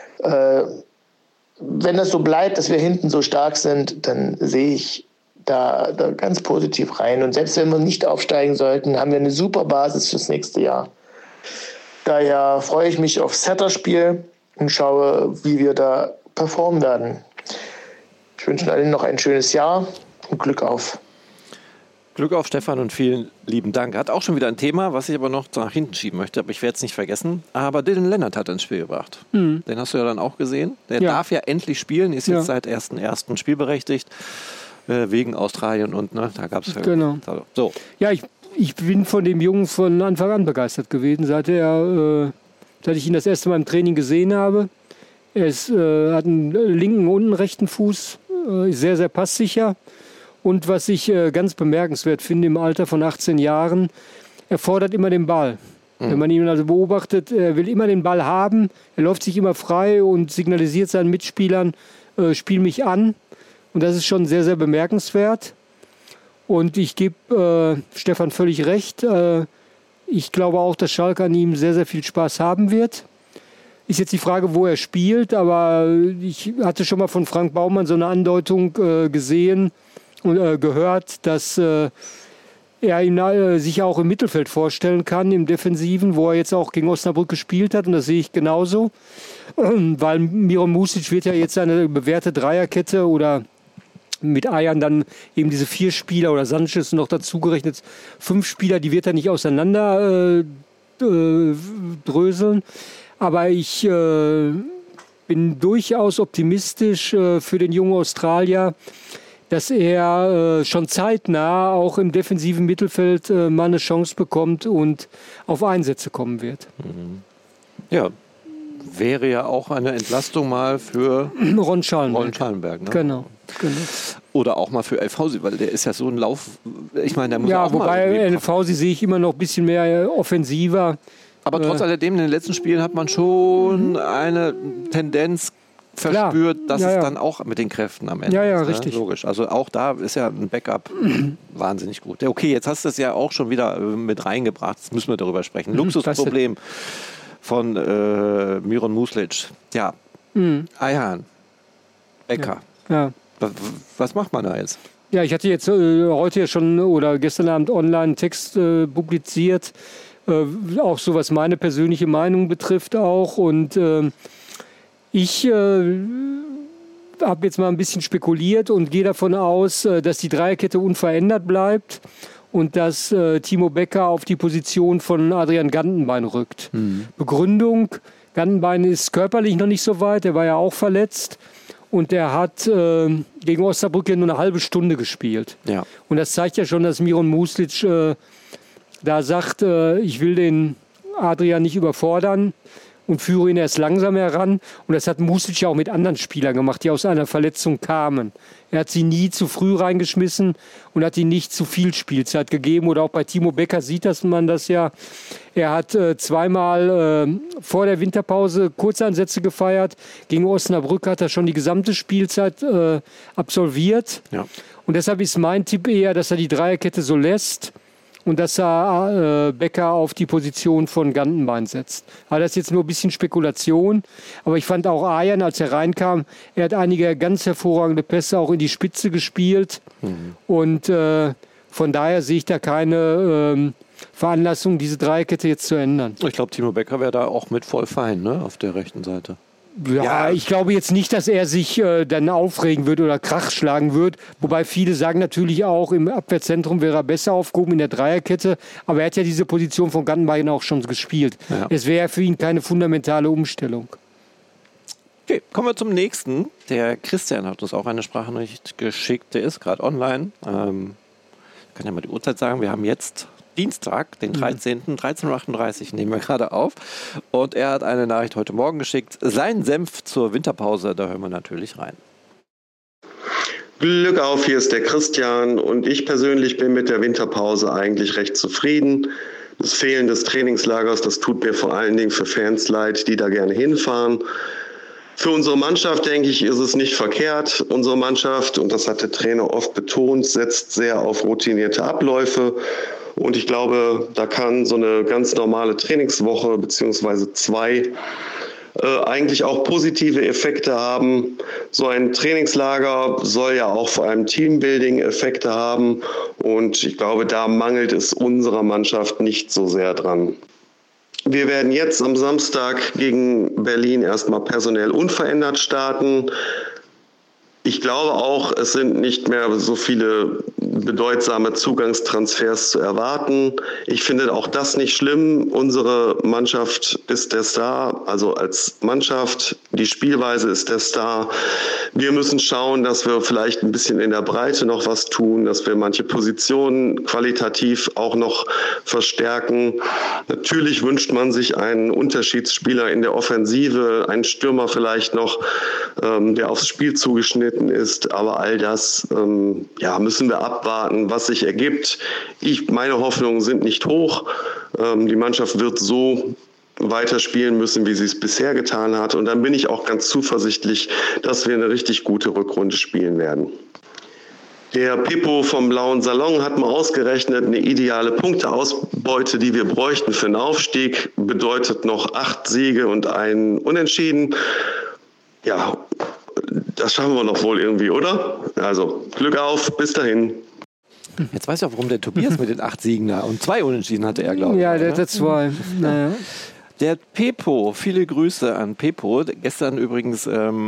wenn das so bleibt, dass wir hinten so stark sind, dann sehe ich da ganz positiv rein. Und selbst wenn wir nicht aufsteigen sollten, haben wir eine super Basis fürs nächste Jahr. Daher freue ich mich aufs Hertha-Spiel und schaue, wie wir da performen werden. Ich wünsche allen noch ein schönes Jahr und Glück auf. Glück auf, Stefan, und vielen lieben Dank. Hat auch schon wieder ein Thema, was ich aber noch nach hinten schieben möchte, aber ich werde es nicht vergessen. Aber Dylan Lennart hat ins Spiel gebracht. Den hast du ja dann auch gesehen. Der darf ja endlich spielen, ist jetzt seit 1.1. spielberechtigt, wegen Australien und da gab es Genau. So. Ja, ich bin von dem Jungen von Anfang an begeistert gewesen, seit ich ihn das erste Mal im Training gesehen habe. Er hat einen linken und einen rechten Fuß, sehr, sehr passsicher. Und was ich ganz bemerkenswert finde, im Alter von 18 Jahren, er fordert immer den Ball. Wenn man ihn also beobachtet, er will immer den Ball haben, er läuft sich immer frei und signalisiert seinen Mitspielern, spiel mich an. Und das ist schon sehr, sehr bemerkenswert. Und ich gebe Stefan völlig recht. Ich glaube auch, dass Schalke an ihm sehr, sehr viel Spaß haben wird. Ist jetzt die Frage, wo er spielt, aber ich hatte schon mal von Frank Baumann so eine Andeutung gesehen und gehört, dass er ihn sich auch im Mittelfeld vorstellen kann, im Defensiven, wo er jetzt auch gegen Osnabrück gespielt hat, und das sehe ich genauso. Weil Miron Music wird ja jetzt eine bewährte Dreierkette oder mit Eiern dann eben diese 4 Spieler oder Sanchez noch dazugerechnet 5 Spieler, die wird er nicht auseinander dröseln. Aber ich bin durchaus optimistisch für den jungen Australier, dass er schon zeitnah auch im defensiven Mittelfeld mal eine Chance bekommt und auf Einsätze kommen wird. Ja, wäre ja auch eine Entlastung mal für Ron Schallenberg. Ne? Genau. Oder auch mal für Elfhausi, weil der ist ja so ein Lauf. Ich meine, der muss ja, auch wobei mal. Elfhausi sehe ich immer noch ein bisschen mehr offensiver. Aber trotz alledem, in den letzten Spielen hat man schon eine Tendenz verspürt, dass es dann auch mit den Kräften am Ende ist. Richtig. Logisch. Also auch da ist ja ein Backup wahnsinnig gut. Okay, jetzt hast du es ja auch schon wieder mit reingebracht. Jetzt müssen wir darüber sprechen. Luxusproblem von Miron Muslic. Ja, Ayhan, Becker. Ja. Was macht man da jetzt? Ja, ich hatte jetzt heute schon oder gestern Abend online einen Text publiziert, auch so was meine persönliche Meinung betrifft auch. Und ich habe jetzt mal ein bisschen spekuliert und gehe davon aus, dass die Dreierkette unverändert bleibt und dass Timo Becker auf die Position von Adrian Gantenbein rückt. Begründung, Gantenbein ist körperlich noch nicht so weit, der war ja auch verletzt. Und der hat gegen Osnabrück ja nur eine halbe Stunde gespielt. Ja. Und das zeigt ja schon, dass Miron Muslic da sagt, ich will den Adrian nicht überfordern und führe ihn erst langsam heran. Und das hat Muslic ja auch mit anderen Spielern gemacht, die aus einer Verletzung kamen. Er hat sie nie zu früh reingeschmissen und hat ihnen nicht zu viel Spielzeit gegeben. Oder auch bei Timo Becker sieht man das ja. Er hat zweimal vor der Winterpause Kurzeinsätze gefeiert. Gegen Osnabrück hat er schon die gesamte Spielzeit absolviert. Ja. Und deshalb ist mein Tipp eher, dass er die Dreierkette so lässt und dass er Becker auf die Position von Gantenbein setzt. Aber das ist jetzt nur ein bisschen Spekulation. Aber ich fand auch Ayhan, als er reinkam, er hat einige ganz hervorragende Pässe auch in die Spitze gespielt. Und von daher sehe ich da keine Veranlassung, diese Dreierkette jetzt zu ändern. Ich glaube, Timo Becker wäre da auch mit voll fein, ne, auf der rechten Seite. Ja, ich glaube jetzt nicht, dass er sich dann aufregen wird oder Krach schlagen wird. Wobei viele sagen natürlich auch, im Abwehrzentrum wäre er besser aufgehoben in der Dreierkette. Aber er hat ja diese Position von Gantenbein auch schon gespielt. Ja. Es wäre für ihn keine fundamentale Umstellung. Okay, kommen wir zum nächsten. Der Christian hat uns auch eine Sprachnachricht geschickt. Der ist gerade online. Ich kann ja mal die Uhrzeit sagen. Wir haben jetzt Dienstag, den 13. 13.38 Uhr nehmen wir gerade auf. Und er hat eine Nachricht heute Morgen geschickt. Sein Senf zur Winterpause, da hören wir natürlich rein. Glück auf, hier ist der Christian. Und ich persönlich bin mit der Winterpause eigentlich recht zufrieden. Das Fehlen des Trainingslagers, das tut mir vor allen Dingen für Fans leid, die da gerne hinfahren. Für unsere Mannschaft, denke ich, ist es nicht verkehrt. Unsere Mannschaft, und das hat der Trainer oft betont, setzt sehr auf routinierte Abläufe. Und ich glaube, da kann so eine ganz normale Trainingswoche beziehungsweise 2 eigentlich auch positive Effekte haben. So ein Trainingslager soll ja auch vor allem Teambuilding-Effekte haben. Und ich glaube, da mangelt es unserer Mannschaft nicht so sehr dran. Wir werden jetzt am Samstag gegen Berlin erstmal personell unverändert starten. Ich glaube auch, es sind nicht mehr so viele bedeutsame Zugangstransfers zu erwarten. Ich finde auch das nicht schlimm. Unsere Mannschaft ist der Star, also als Mannschaft. Die Spielweise ist der Star. Wir müssen schauen, dass wir vielleicht ein bisschen in der Breite noch was tun, dass wir manche Positionen qualitativ auch noch verstärken. Natürlich wünscht man sich einen Unterschiedsspieler in der Offensive, einen Stürmer vielleicht noch, der aufs Spiel zugeschnitten ist. Aber all das müssen wir abwarten, was sich ergibt. Meine Hoffnungen sind nicht hoch. Die Mannschaft wird so weiterspielen müssen, wie sie es bisher getan hat. Und dann bin ich auch ganz zuversichtlich, dass wir eine richtig gute Rückrunde spielen werden. Der Pippo vom Blauen Salon hat mal ausgerechnet, eine ideale Punkteausbeute, die wir bräuchten für einen Aufstieg, bedeutet noch 8 Siege und ein Unentschieden. Ja, das schaffen wir noch wohl irgendwie, oder? Also, Glück auf, bis dahin. Jetzt weiß ich auch, warum der Tobias mit den 8 Siegen da und 2 Unentschieden hatte er, glaube ich. Ja, der hatte 2. Naja. Der Pepo, viele Grüße an Pepo. Gestern übrigens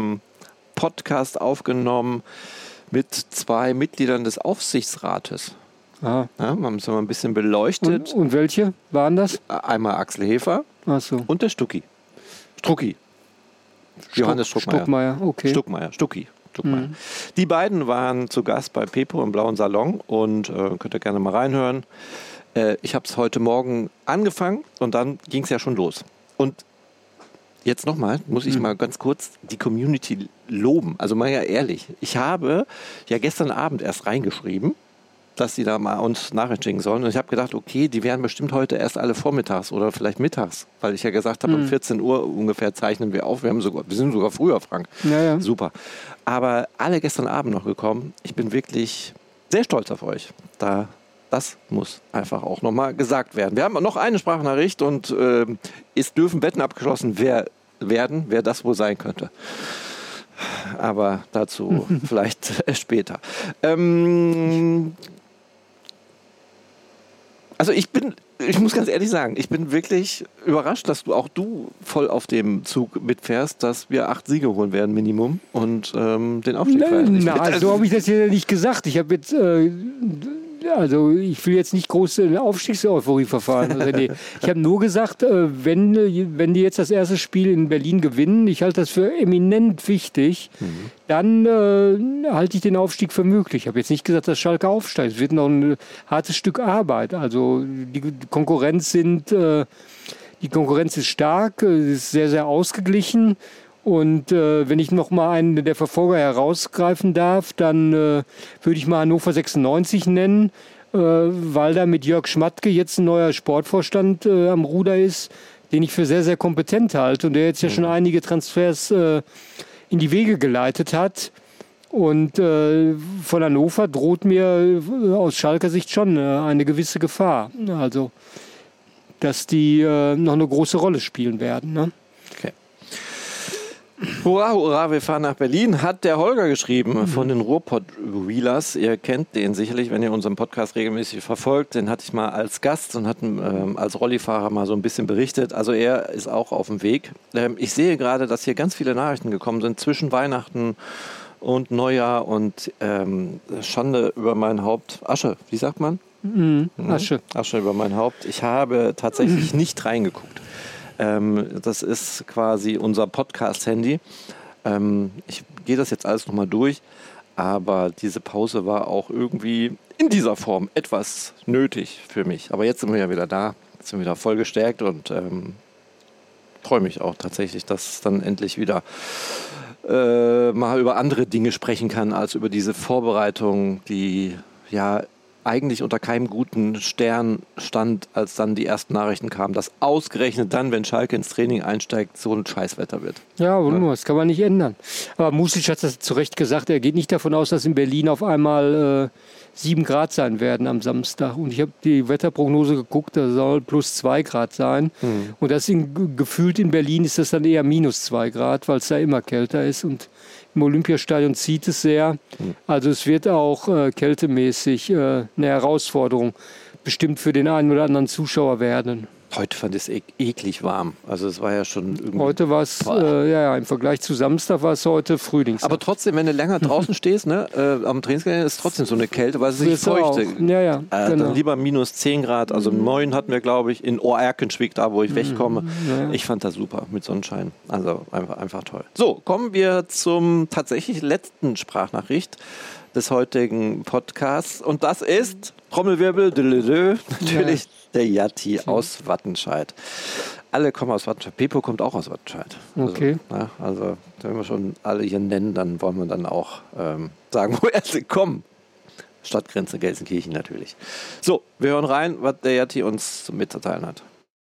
Podcast aufgenommen mit 2 Mitgliedern des Aufsichtsrates. Ah. Ja, wir haben es mal ein bisschen beleuchtet. Und welche waren das? Einmal Axel Hefer und der Stucki. Johannes Stuckmeier. Okay. Stucki. Guck mal. Die beiden waren zu Gast bei Pepo im Blauen Salon und könnt ihr gerne mal reinhören. Ich habe es heute Morgen angefangen und dann ging es ja schon los. Und jetzt nochmal, muss ich mal ganz kurz die Community loben. Also mal ja ehrlich, ich habe ja gestern Abend erst reingeschrieben, dass sie da mal uns Nachrichten schicken sollen. Und ich habe gedacht, okay, die werden bestimmt heute erst alle vormittags oder vielleicht mittags, weil ich ja gesagt habe, um 14 Uhr ungefähr zeichnen wir auf. Wir sind sogar früher, Frank. Ja. Super. Aber alle gestern Abend noch gekommen. Ich bin wirklich sehr stolz auf euch. Das muss einfach auch nochmal gesagt werden. Wir haben noch eine Sprachnachricht und es dürfen Wetten abgeschlossen werden, wer das wohl sein könnte. Aber dazu vielleicht später. Also ich muss ganz ehrlich sagen, ich bin wirklich überrascht, dass du voll auf dem Zug mitfährst, dass wir 8 Siege holen werden, Minimum, und den Aufstieg feiern. So habe ich das ja nicht gesagt. Ich habe jetzt, ich will jetzt nicht groß eine Aufstiegseuphorie verfahren. René. Ich habe nur gesagt, wenn die jetzt das erste Spiel in Berlin gewinnen, ich halte das für eminent wichtig, dann halte ich den Aufstieg für möglich. Ich habe jetzt nicht gesagt, dass Schalke aufsteigt. Es wird noch ein hartes Stück Arbeit. Also die Konkurrenz ist stark, ist sehr, sehr ausgeglichen. Und wenn ich noch mal einen der Verfolger herausgreifen darf, dann würde ich mal Hannover 96 nennen, weil da mit Jörg Schmatke jetzt ein neuer Sportvorstand am Ruder ist, den ich für sehr, sehr kompetent halte und der jetzt ja schon einige Transfers in die Wege geleitet hat. Und von Hannover droht mir aus Schalker Sicht schon eine gewisse Gefahr. Also, dass die noch eine große Rolle spielen werden. Ne? Okay. Hurra, hurra, wir fahren nach Berlin, hat der Holger geschrieben von den Ruhrpott-Wheelers. Ihr kennt den sicherlich, wenn ihr unseren Podcast regelmäßig verfolgt. Den hatte ich mal als Gast und hat als Rollifahrer mal so ein bisschen berichtet. Also er ist auch auf dem Weg. Ich sehe gerade, dass hier ganz viele Nachrichten gekommen sind zwischen Weihnachten und Neujahr und Schande über mein Haupt. Asche, wie sagt man? Asche. Asche über mein Haupt. Ich habe tatsächlich nicht reingeguckt. Das ist quasi unser Podcast-Handy. Ich gehe das jetzt alles nochmal durch, aber diese Pause war auch irgendwie in dieser Form etwas nötig für mich. Aber jetzt sind wir ja wieder da, jetzt sind wir wieder voll gestärkt und freue mich auch tatsächlich, dass es dann endlich wieder mal über andere Dinge sprechen kann, als über diese Vorbereitung, die ja eigentlich unter keinem guten Stern stand, als dann die ersten Nachrichten kamen, dass ausgerechnet dann, wenn Schalke ins Training einsteigt, so ein Scheißwetter wird. Ja, das kann man nicht ändern. Aber Music hat das zu Recht gesagt, er geht nicht davon aus, dass in Berlin auf einmal 7 Grad sein werden am Samstag. Und ich habe die Wetterprognose geguckt, da soll plus 2 Grad sein. Und das gefühlt in Berlin ist das dann eher minus 2 Grad, weil es da immer kälter ist. Und im Olympiastadion zieht es sehr. Also es wird auch kältemäßig eine Herausforderung bestimmt für den einen oder anderen Zuschauer werden. Heute fand ich es eklig warm. Also es war ja schon irgendwie... Heute war es, im Vergleich zu Samstag war es heute Frühlings. Aber trotzdem, wenn du länger draußen stehst, am Trainingsgelände ist trotzdem so eine Kälte, weil es nicht feucht ist. Ja, genau. Dann lieber minus 10 Grad. Also 9 hatten wir, glaube ich, in Oerkenschwick, da wo ich wegkomme. Ja. Ich fand das super mit Sonnenschein. Also einfach toll. So, kommen wir zum tatsächlich letzten Sprachnachricht des heutigen Podcasts. Und das ist, Trommelwirbel, natürlich der Jatti aus Wattenscheid. Alle kommen aus Wattenscheid. Pepo kommt auch aus Wattenscheid. Okay. Also wenn wir schon alle hier nennen, dann wollen wir dann auch sagen, woher sie kommen. Stadtgrenze Gelsenkirchen natürlich. So, wir hören rein, was der Jatti uns mitzuteilen hat.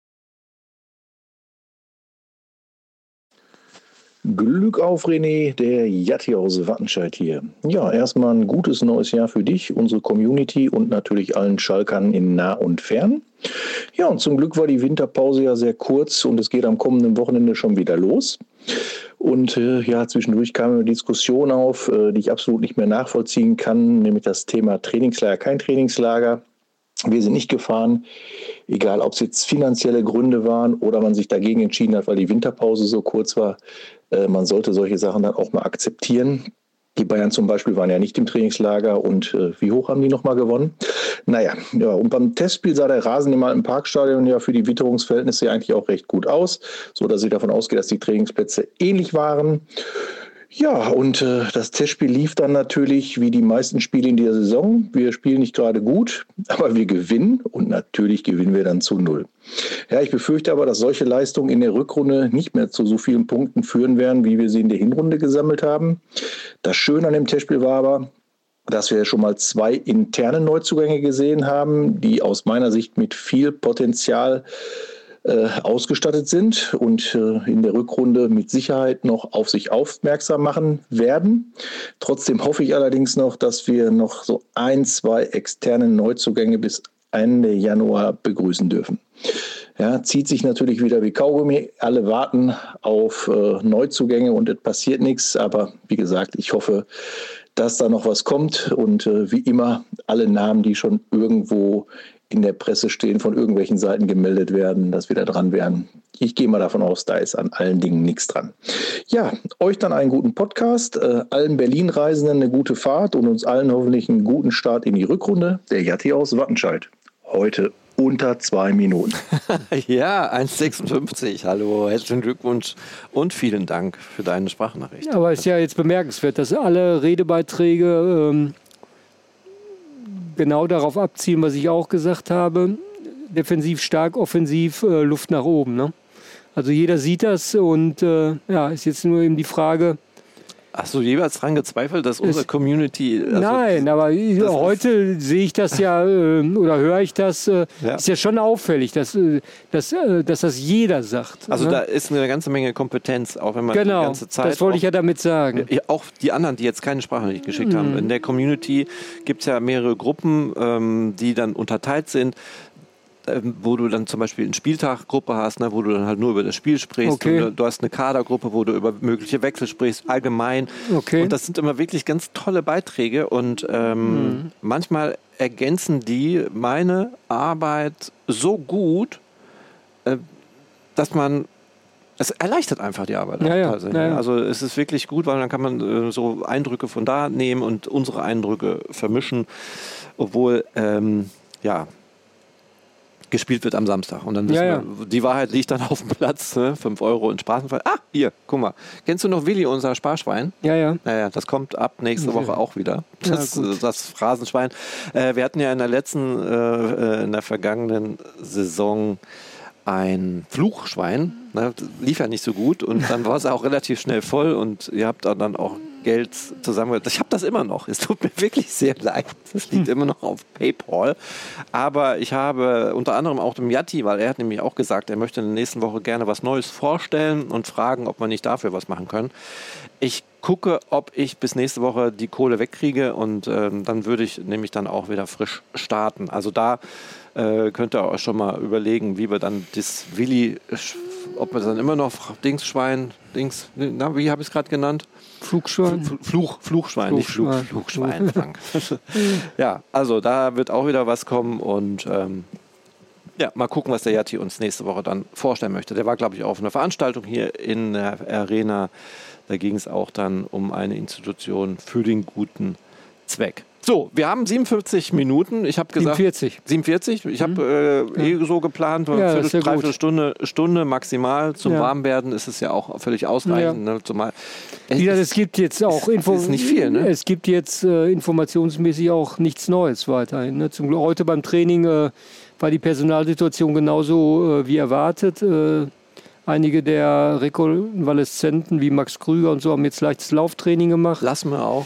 Glück auf, René, der Jatti aus Wattenscheid hier. Ja, erstmal ein gutes neues Jahr für dich, unsere Community und natürlich allen Schalkern in nah und fern. Ja, und zum Glück war die Winterpause ja sehr kurz und es geht am kommenden Wochenende schon wieder los. Und zwischendurch kam eine Diskussion auf, die ich absolut nicht mehr nachvollziehen kann, nämlich das Thema Trainingslager, kein Trainingslager. Wir sind nicht gefahren, egal ob es jetzt finanzielle Gründe waren oder man sich dagegen entschieden hat, weil die Winterpause so kurz war. Man sollte solche Sachen dann auch mal akzeptieren. Die Bayern zum Beispiel waren ja nicht im Trainingslager und wie hoch haben die nochmal gewonnen? Und beim Testspiel sah der Rasen im alten Parkstadion ja für die Witterungsverhältnisse eigentlich auch recht gut aus, so dass ich davon ausgehe, dass die Trainingsplätze ähnlich waren. Ja, und das Testspiel lief dann natürlich wie die meisten Spiele in dieser Saison. Wir spielen nicht gerade gut, aber wir gewinnen und natürlich gewinnen wir dann zu 0. Ja, ich befürchte aber, dass solche Leistungen in der Rückrunde nicht mehr zu so vielen Punkten führen werden, wie wir sie in der Hinrunde gesammelt haben. Das Schöne an dem Testspiel war aber, dass wir schon mal 2 interne Neuzugänge gesehen haben, die aus meiner Sicht mit viel Potenzial ausgestattet sind und in der Rückrunde mit Sicherheit noch auf sich aufmerksam machen werden. Trotzdem hoffe ich allerdings noch, dass wir noch so 1, 2 externe Neuzugänge bis Ende Januar begrüßen dürfen. Ja, zieht sich natürlich wieder wie Kaugummi. Alle warten auf Neuzugänge und es passiert nichts. Aber wie gesagt, ich hoffe, dass da noch was kommt. Und wie immer, alle Namen, die schon irgendwo in der Presse stehen, von irgendwelchen Seiten gemeldet werden, dass wir da dran wären. Ich gehe mal davon aus, da ist an allen Dingen nichts dran. Ja, euch dann einen guten Podcast, allen Berlin-Reisenden eine gute Fahrt und uns allen hoffentlich einen guten Start in die Rückrunde. Der Jatti aus Wattenscheid. Heute unter 2 Minuten. Ja, 1,56. Hallo, herzlichen Glückwunsch und vielen Dank für deine Sprachnachricht. Ja, aber es ist ja jetzt bemerkenswert, dass alle Redebeiträge genau darauf abzielen, was ich auch gesagt habe. Defensiv stark, offensiv Luft nach oben. Ne? Also jeder sieht das und ist jetzt nur eben die Frage. Hast du jeweils daran gezweifelt, dass unsere Community... Nein, aber heute sehe ich das ja oder höre ich das, ist ja schon auffällig, dass das jeder sagt. Also ne? da ist eine ganze Menge Kompetenz, auch wenn man die ganze Zeit... das wollte ich ja damit sagen. Auch die anderen, die jetzt keine Sprachnachricht geschickt haben. In der Community gibt es ja mehrere Gruppen, die dann unterteilt sind, wo du dann zum Beispiel eine Spieltaggruppe hast, ne, wo du dann halt nur über das Spiel sprichst. Okay. Du hast eine Kadergruppe, wo du über mögliche Wechsel sprichst, allgemein. Okay. Und das sind immer wirklich ganz tolle Beiträge und manchmal ergänzen die meine Arbeit so gut, dass man... Es erleichtert einfach die Arbeit. Ja. Also es ist wirklich gut, weil dann kann man so Eindrücke von da nehmen und unsere Eindrücke vermischen, obwohl, gespielt wird am Samstag. Und dann wissen wir, die Wahrheit liegt dann auf dem Platz, ne? 5 € in Straßenfall. Ah, hier, guck mal. Kennst du noch Willi, unser Sparschwein? Ja. Naja, das kommt ab nächste Woche auch wieder. Das Phrasenschwein. Wir hatten ja in der vergangenen Saison ein Fluchschwein. Ne? Das lief ja nicht so gut und dann war es auch relativ schnell voll und ihr habt dann auch Geld zusammengeholt. Ich habe das immer noch. Es tut mir wirklich sehr leid. Das liegt immer noch auf PayPal. Aber ich habe unter anderem auch dem Jatti, weil er hat nämlich auch gesagt, er möchte in der nächsten Woche gerne was Neues vorstellen und fragen, ob wir nicht dafür was machen können. Ich gucke, ob ich bis nächste Woche die Kohle wegkriege und dann würde ich nämlich dann auch wieder frisch starten. Also da könnt ihr euch schon mal überlegen, wie wir dann das Willi, ob wir dann immer noch Fluchschwein, wie habe ich es gerade genannt? Flugschwein? Fluchschwein, nicht Flugschwein, Frank. Ja, also da wird auch wieder was kommen und mal gucken, was der Jatti uns nächste Woche dann vorstellen möchte. Der war, glaube ich, auch auf einer Veranstaltung hier in der Arena. Da ging es auch dann um eine Institution für den guten Zweck. So, wir haben 47 Minuten. Ich habe gesagt 47. Ich habe so geplant, dreiviertel Stunde maximal. Zum Warmwerden ist es ja auch völlig ausreichend. Ja. Ne? Zumal es gibt jetzt auch ist nicht viel, ne? Es gibt jetzt informationsmäßig auch nichts Neues weiterhin. Ne? Zum Glück heute beim Training war die Personalsituation genauso wie erwartet. Einige der Rekonvaleszenten wie Max Krüger und so haben jetzt leichtes Lauftraining gemacht. Lassme auch.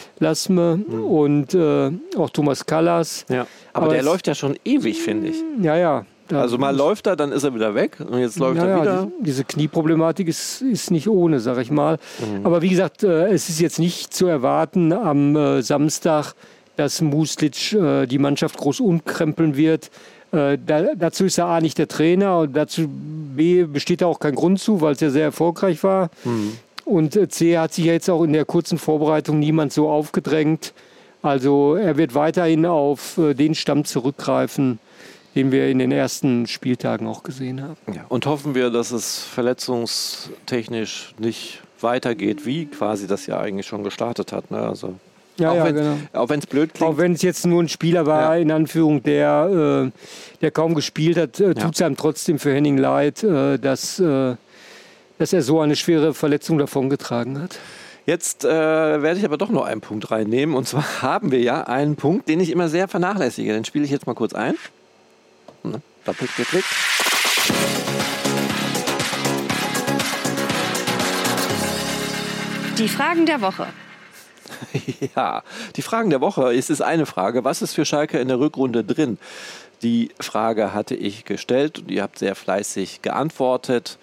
Und auch Thomas Kallas. Ja. Aber der läuft ja schon ewig, finde ich. Ja. Also mal läuft er, dann ist er wieder weg und jetzt läuft er wieder. Diese Knieproblematik ist nicht ohne, sag ich mal. Aber wie gesagt, es ist jetzt nicht zu erwarten am Samstag, dass Muslic die Mannschaft groß umkrempeln wird. Dazu ist er A nicht der Trainer und dazu B besteht da auch kein Grund zu, weil es ja sehr erfolgreich war. Und C hat sich ja jetzt auch in der kurzen Vorbereitung niemand so aufgedrängt. Also er wird weiterhin auf den Stamm zurückgreifen, den wir in den ersten Spieltagen auch gesehen haben. Ja, und hoffen wir, dass es verletzungstechnisch nicht weitergeht, wie quasi das ja eigentlich schon gestartet hat. Ne? Also genau. Auch wenn es blöd klingt. Auch wenn es jetzt nur ein Spieler war, in Anführung, der kaum gespielt hat, tut es einem trotzdem für Henning leid, dass er so eine schwere Verletzung davongetragen hat. Jetzt werde ich aber doch noch einen Punkt reinnehmen. Und zwar haben wir ja einen Punkt, den ich immer sehr vernachlässige. Den spiele ich jetzt mal kurz ein. Doppelt geklickt. Die Fragen der Woche. Ja, die Fragen der Woche. Es ist eine Frage. Was ist für Schalke in der Rückrunde drin? Die Frage hatte ich gestellt und ihr habt sehr fleißig geantwortet.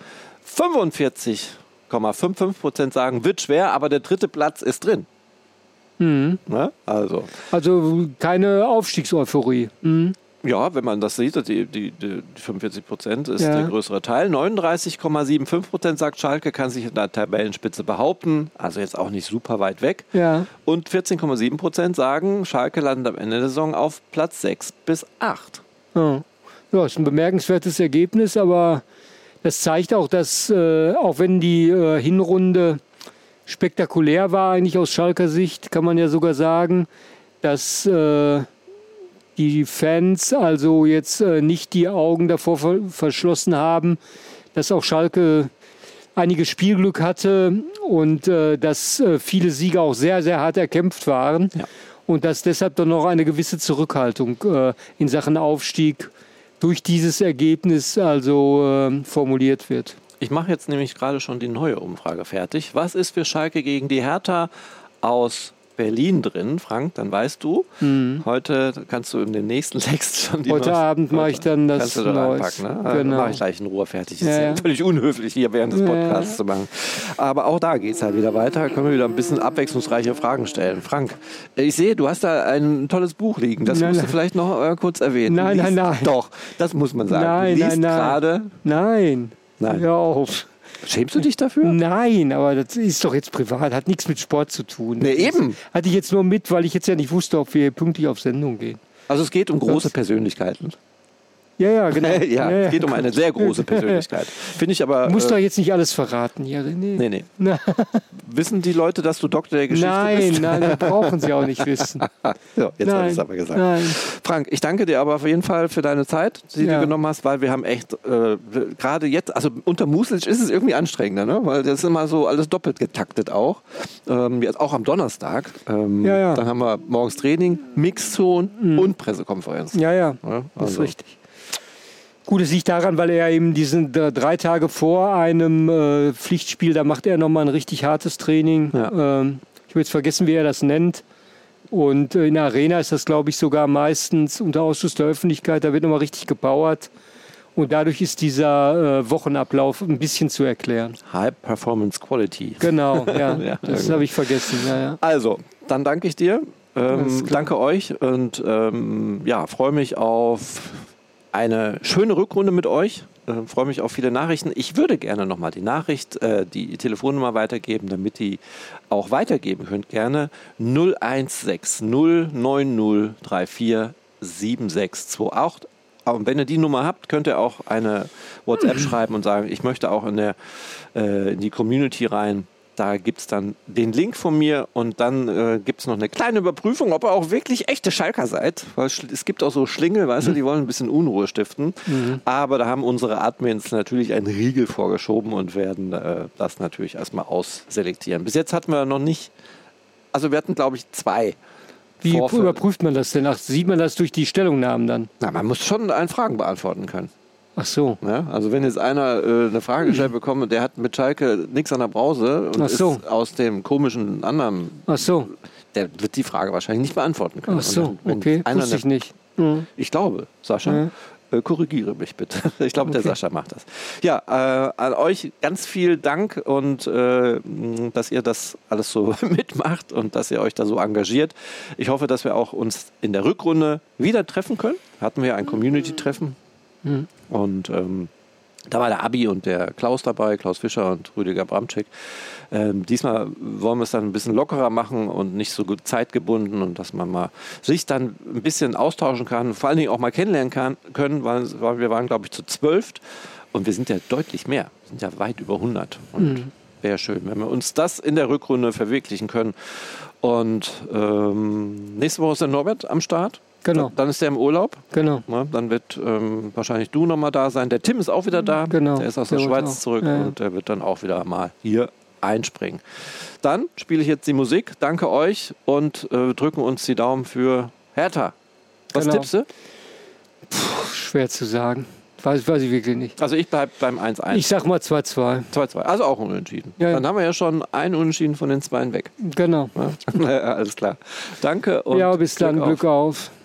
45,55% sagen, wird schwer, aber der 3. Platz ist drin. Mhm. Ne? Also keine Aufstiegseuphorie. Mhm. Ja, wenn man das sieht, die 45% ist der größere Teil. 39,75% sagt Schalke, kann sich in der Tabellenspitze behaupten. Also jetzt auch nicht super weit weg. Ja. Und 14,7% sagen, Schalke landet am Ende der Saison auf Platz 6 bis 8. Ja, ist ein bemerkenswertes Ergebnis, aber das zeigt auch, dass auch wenn die Hinrunde spektakulär war, eigentlich aus Schalker Sicht, kann man ja sogar sagen, dass die Fans also jetzt nicht die Augen davor verschlossen haben, dass auch Schalke einiges Spielglück hatte und dass viele Siege auch sehr, sehr hart erkämpft waren. Ja. Und dass deshalb dann noch eine gewisse Zurückhaltung in Sachen Aufstieg durch dieses Ergebnis also formuliert wird. Ich mache jetzt nämlich gerade schon die neue Umfrage fertig. Was ist für Schalke gegen die Hertha aus Berlin drin, Frank, dann weißt du. Heute kannst du in den nächsten Text schon die Heute Abend mache ich dann das kannst du da reinpacken, ne? Genau. Mache ich gleich in Ruhe fertig. Das ist ja völlig unhöflich, hier während des Podcasts zu machen. Aber auch da geht es halt wieder weiter. Können wir wieder ein bisschen abwechslungsreiche Fragen stellen. Frank, ich sehe, du hast da ein tolles Buch liegen. Das musst du vielleicht noch kurz erwähnen. Nein. Doch, das muss man sagen. Du liest gerade. Nein. Hör auf. Schämst du dich dafür? Nein, aber das ist doch jetzt privat, hat nichts mit Sport zu tun. Nee, eben. Hatte ich jetzt nur mit, weil ich jetzt ja nicht wusste, ob wir pünktlich auf Sendung gehen. Also es geht um große Persönlichkeiten. Ja, genau. Es geht um eine sehr große Persönlichkeit. Finde ich aber. Du musst doch jetzt nicht alles verraten hier, René. Nee. Wissen die Leute, dass du Doktor der Geschichte bist? Nein, das brauchen sie auch nicht wissen. So, jetzt habe ich es aber gesagt. Nein. Frank, ich danke dir aber auf jeden Fall für deine Zeit, die du genommen hast, weil wir haben echt gerade jetzt, also unter Muslic ist es irgendwie anstrengender, ne? Weil das ist immer so alles doppelt getaktet auch. Jetzt auch am Donnerstag. Dann haben wir morgens Training, Mixzone und Pressekonferenz. Ja, das ist richtig. Gut, es liegt daran, weil er eben diesen 3 Tage vor einem Pflichtspiel, da macht er nochmal ein richtig hartes Training. Ja. Ich habe jetzt vergessen, wie er das nennt. Und in der Arena ist das, glaube ich, sogar meistens unter Ausschluss der Öffentlichkeit. Da wird nochmal richtig gepowert. Und dadurch ist dieser Wochenablauf ein bisschen zu erklären. High Performance Quality. Genau, das habe ich vergessen. Ja. Also, dann danke ich dir. Danke euch und freue mich auf eine schöne Rückrunde mit euch. Freue mich auf viele Nachrichten. Ich würde gerne nochmal die Telefonnummer weitergeben, damit ihr auch weitergeben könnt. Gerne 0160 90 34 7628. Und wenn ihr die Nummer habt, könnt ihr auch eine WhatsApp schreiben und sagen, ich möchte auch in die Community rein. Da gibt es dann den Link von mir und dann gibt es noch eine kleine Überprüfung, ob ihr auch wirklich echte Schalker seid. Weil es gibt auch so Schlingel, weißt du, die wollen ein bisschen Unruhe stiften. Aber da haben unsere Admins natürlich einen Riegel vorgeschoben und werden das natürlich erstmal ausselektieren. Bis jetzt hatten wir noch nicht, also wir hatten glaube ich 2. Wie überprüft man das denn? Sieht man das durch die Stellungnahmen dann? Na, man muss schon Fragen beantworten können. Ach so. Ja, also wenn jetzt einer eine Frage gestellt bekommt und der hat mit Schalke nichts an der Brause und ist aus dem komischen anderen, der wird die Frage wahrscheinlich nicht beantworten können. Ach so, okay, wusste ich nicht. Ich glaube, Sascha, korrigiere mich bitte. Ich glaube, der Sascha macht das. Ja, an euch ganz viel Dank und dass ihr das alles so mitmacht und dass ihr euch da so engagiert. Ich hoffe, dass wir auch uns in der Rückrunde wieder treffen können. Hatten wir ein Community-Treffen. Und da war der Abi und der Klaus dabei, Klaus Fischer und Rüdiger Bramczyk. Diesmal wollen wir es dann ein bisschen lockerer machen und nicht so gut zeitgebunden und dass man mal sich dann ein bisschen austauschen kann, vor allen Dingen auch mal kennenlernen können, weil wir waren, glaube ich, zu 12 und wir sind ja deutlich mehr, wir sind ja weit über 100 und wäre schön, wenn wir uns das in der Rückrunde verwirklichen können. Und nächste Woche ist der Norbert am Start. Genau. Dann ist der im Urlaub. Genau. Ja, dann wird wahrscheinlich du nochmal da sein. Der Tim ist auch wieder da. Genau. Der ist aus der Schweiz zurück und der wird dann auch wieder mal hier einspringen. Dann spiele ich jetzt die Musik. Danke euch und drücken uns die Daumen für Hertha. Was tippst du? Schwer zu sagen. Weiß ich wirklich nicht. Also ich bleibe beim 1-1. Ich sag mal 2-2. 2-2, also auch unentschieden. Ja. Dann haben wir ja schon einen Unentschieden von den 2 weg. Genau. Ja? Alles klar. Danke und ja, bis dann. Glück auf.